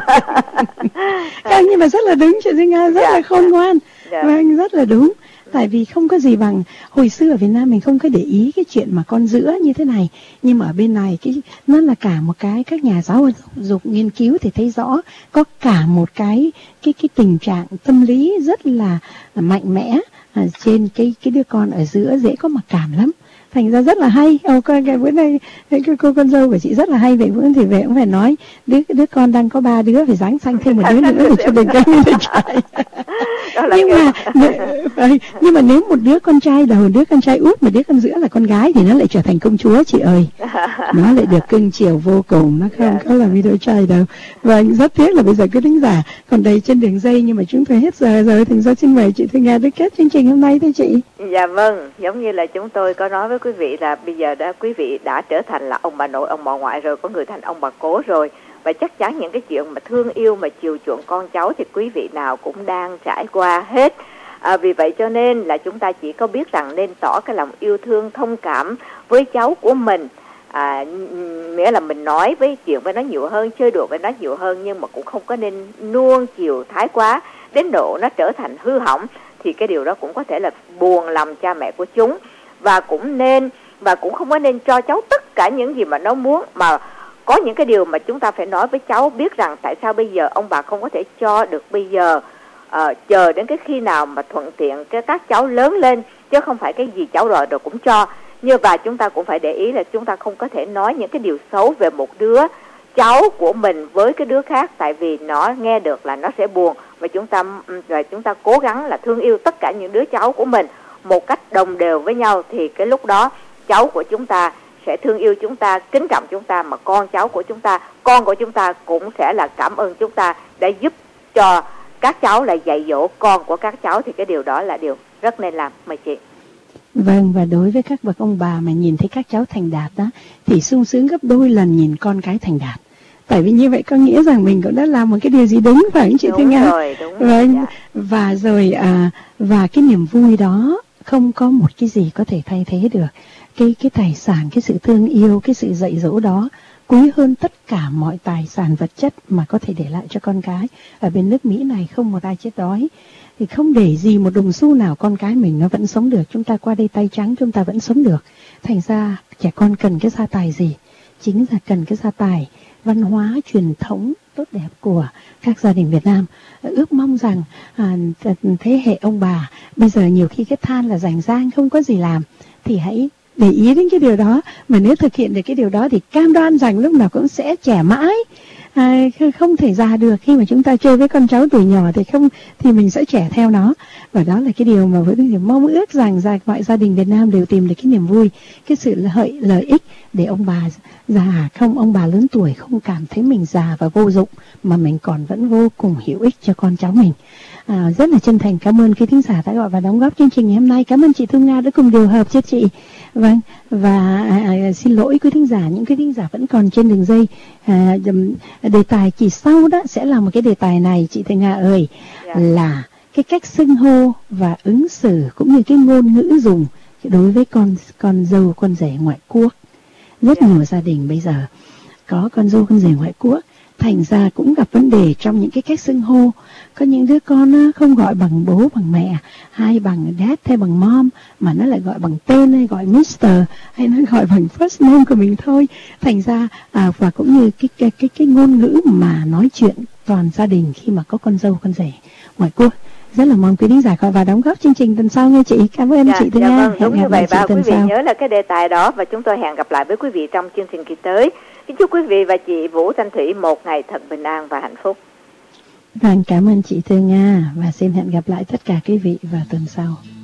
Nhưng mà rất là đúng, chị Duy Nga rất dạ, là khôn ngoan, dạ. Vâng, rất là đúng. Tại vì không có gì bằng, hồi xưa ở Việt Nam mình không có để ý cái chuyện mà con giữa như thế này, nhưng mà ở bên này cái nó là cả một cái, các nhà giáo dục nghiên cứu thì thấy rõ có cả một cái cái cái tình trạng tâm lý rất là, là mạnh mẽ à, trên cái cái đứa con ở giữa, dễ có mặc cảm lắm. Thành ra rất là hay. Ồ, cái, cái bữa nay cái cô con dâu của chị rất là hay vậy. Bữa thì về cũng phải nói đứa đứa con đang có ba đứa phải dáng xanh thêm một đứa nữa để cho đừng cái như trai. Nhưng mà nhưng mà nếu một đứa con trai là một đứa con trai út, mà đứa con giữa là con gái thì nó lại trở thành công chúa chị ơi. Nó lại được cưng chiều vô cùng, nó không có là middle child đâu. Và rất tiếc là bây giờ cứ thính giả còn đầy trên đường dây, nhưng mà chúng tôi hết giờ rồi, thành ra xin mời chị Thu Nga đứt kết chương trình hôm nay thôi chị. Dạ vâng, giống như là chúng tôi có nói với quý vị là bây giờ đã quý vị đã trở thành là ông bà nội, ông bà ngoại rồi, có người thành ông bà cố rồi, và chắc chắn những cái chuyện mà thương yêu mà chiều chuộng con cháu thì quý vị nào cũng đang trải qua hết. À, vì vậy cho nên là chúng ta chỉ có biết rằng nên tỏ cái lòng yêu thương thông cảm với cháu của mình, À, nghĩa là mình nói với chuyện với nó nhiều hơn, chơi đùa với nó nhiều hơn, nhưng mà cũng không có nên nuông chiều thái quá đến độ nó trở thành hư hỏng, thì cái điều đó cũng có thể là buồn lòng cha mẹ của chúng. Và cũng nên và cũng không có nên cho cháu tất cả những gì mà nó muốn, mà có những cái điều mà chúng ta phải nói với cháu biết rằng tại sao bây giờ ông bà không có thể cho được bây giờ, à, chờ đến cái khi nào mà thuận tiện cái các cháu lớn lên, chứ không phải cái gì cháu đòi rồi cũng cho. Như và chúng ta cũng phải để ý là chúng ta không có thể nói những cái điều xấu về một đứa cháu của mình với cái đứa khác, tại vì nó nghe được là nó sẽ buồn. Và chúng ta và chúng ta cố gắng là thương yêu tất cả những đứa cháu của mình một cách đồng đều với nhau, thì cái lúc đó cháu của chúng ta sẽ thương yêu chúng ta, kính trọng chúng ta, mà con cháu của chúng ta, con của chúng ta cũng sẽ là cảm ơn chúng ta đã giúp cho các cháu là dạy dỗ con của các cháu, thì cái điều đó là điều rất nên làm. Mời chị. Vâng, và đối với các bậc ông bà mà nhìn thấy các cháu thành đạt đó thì sung sướng gấp đôi lần nhìn con cái thành đạt. Tại vì như vậy có nghĩa rằng mình cũng đã làm một cái điều gì đúng, phải không chị Thương Nga? Rồi, đúng vâng. rồi, dạ. Và rồi à, và cái niềm vui đó không có một cái gì có thể thay thế được. Cái cái tài sản, cái sự thương yêu, cái sự dạy dỗ đó quý hơn tất cả mọi tài sản vật chất mà có thể để lại cho con cái. Ở bên nước Mỹ này không một ai chết đói, thì không để gì một đồng xu nào, con cái mình nó vẫn sống được. Chúng ta qua đây tay trắng chúng ta vẫn sống được. Thành ra trẻ con cần cái gia tài gì? Chính là cần cái gia tài văn hóa truyền thống tốt đẹp của các gia đình Việt Nam. Ước mong rằng à, thế hệ ông bà bây giờ nhiều khi cái than là rảnh rang không có gì làm, thì hãy để ý đến cái điều đó. Mà nếu thực hiện được cái điều đó thì cam đoan rằng lúc nào cũng sẽ trẻ mãi, à, không thể già được. Khi mà chúng ta chơi với con cháu tuổi nhỏ thì không thì mình sẽ trẻ theo nó. Và đó là cái điều mà với điều mong ước rằng ra mọi gia đình Việt Nam đều tìm được cái niềm vui, cái sự lợi lợi ích để ông bà già không, ông bà lớn tuổi không cảm thấy mình già và vô dụng, mà mình còn vẫn vô cùng hữu ích cho con cháu mình. À, rất là chân thành cảm ơn quý thính giả đã gọi và đóng góp chương trình ngày hôm nay. Cảm ơn chị Thương Nga đã cùng điều hợp cho chị. Vâng, và à, à, xin lỗi quý thính giả, những quý thính giả vẫn còn trên đường dây. À, đề tài kỳ sau đó sẽ là một cái đề tài này chị Thương Nga ơi, yeah. là cái cách xưng hô và ứng xử cũng như cái ngôn ngữ dùng đối với con con dâu con rể ngoại quốc. Rất yeah. nhiều gia đình bây giờ có con dâu con rể ngoại quốc, thành ra cũng gặp vấn đề trong những cái cách xưng hô. Có những đứa con á, không gọi bằng bố bằng mẹ, hay bằng dad hay bằng mom, mà nó lại gọi bằng tên, hay gọi mister, hay nó gọi bằng first name của mình thôi. Thành ra à, và cũng như cái cái cái cái ngôn ngữ mà nói chuyện toàn gia đình khi mà có con dâu con rể ngoại quốc. Rất là mong quý thính giả gọi và đóng góp chương trình tuần sau nghe chị. Cảm ơn dạ, chị Thương dạ Nga. Vâng, đúng như vậy, và quý vị sau. Nhớ là cái đề tài đó, và chúng tôi hẹn gặp lại với quý vị trong chương trình kỳ tới. Kính chúc quý vị và chị Vũ Thanh Thủy một ngày thật bình an và hạnh phúc. Vâng, cảm ơn chị Thương Nga và xin hẹn gặp lại tất cả quý vị vào tuần sau.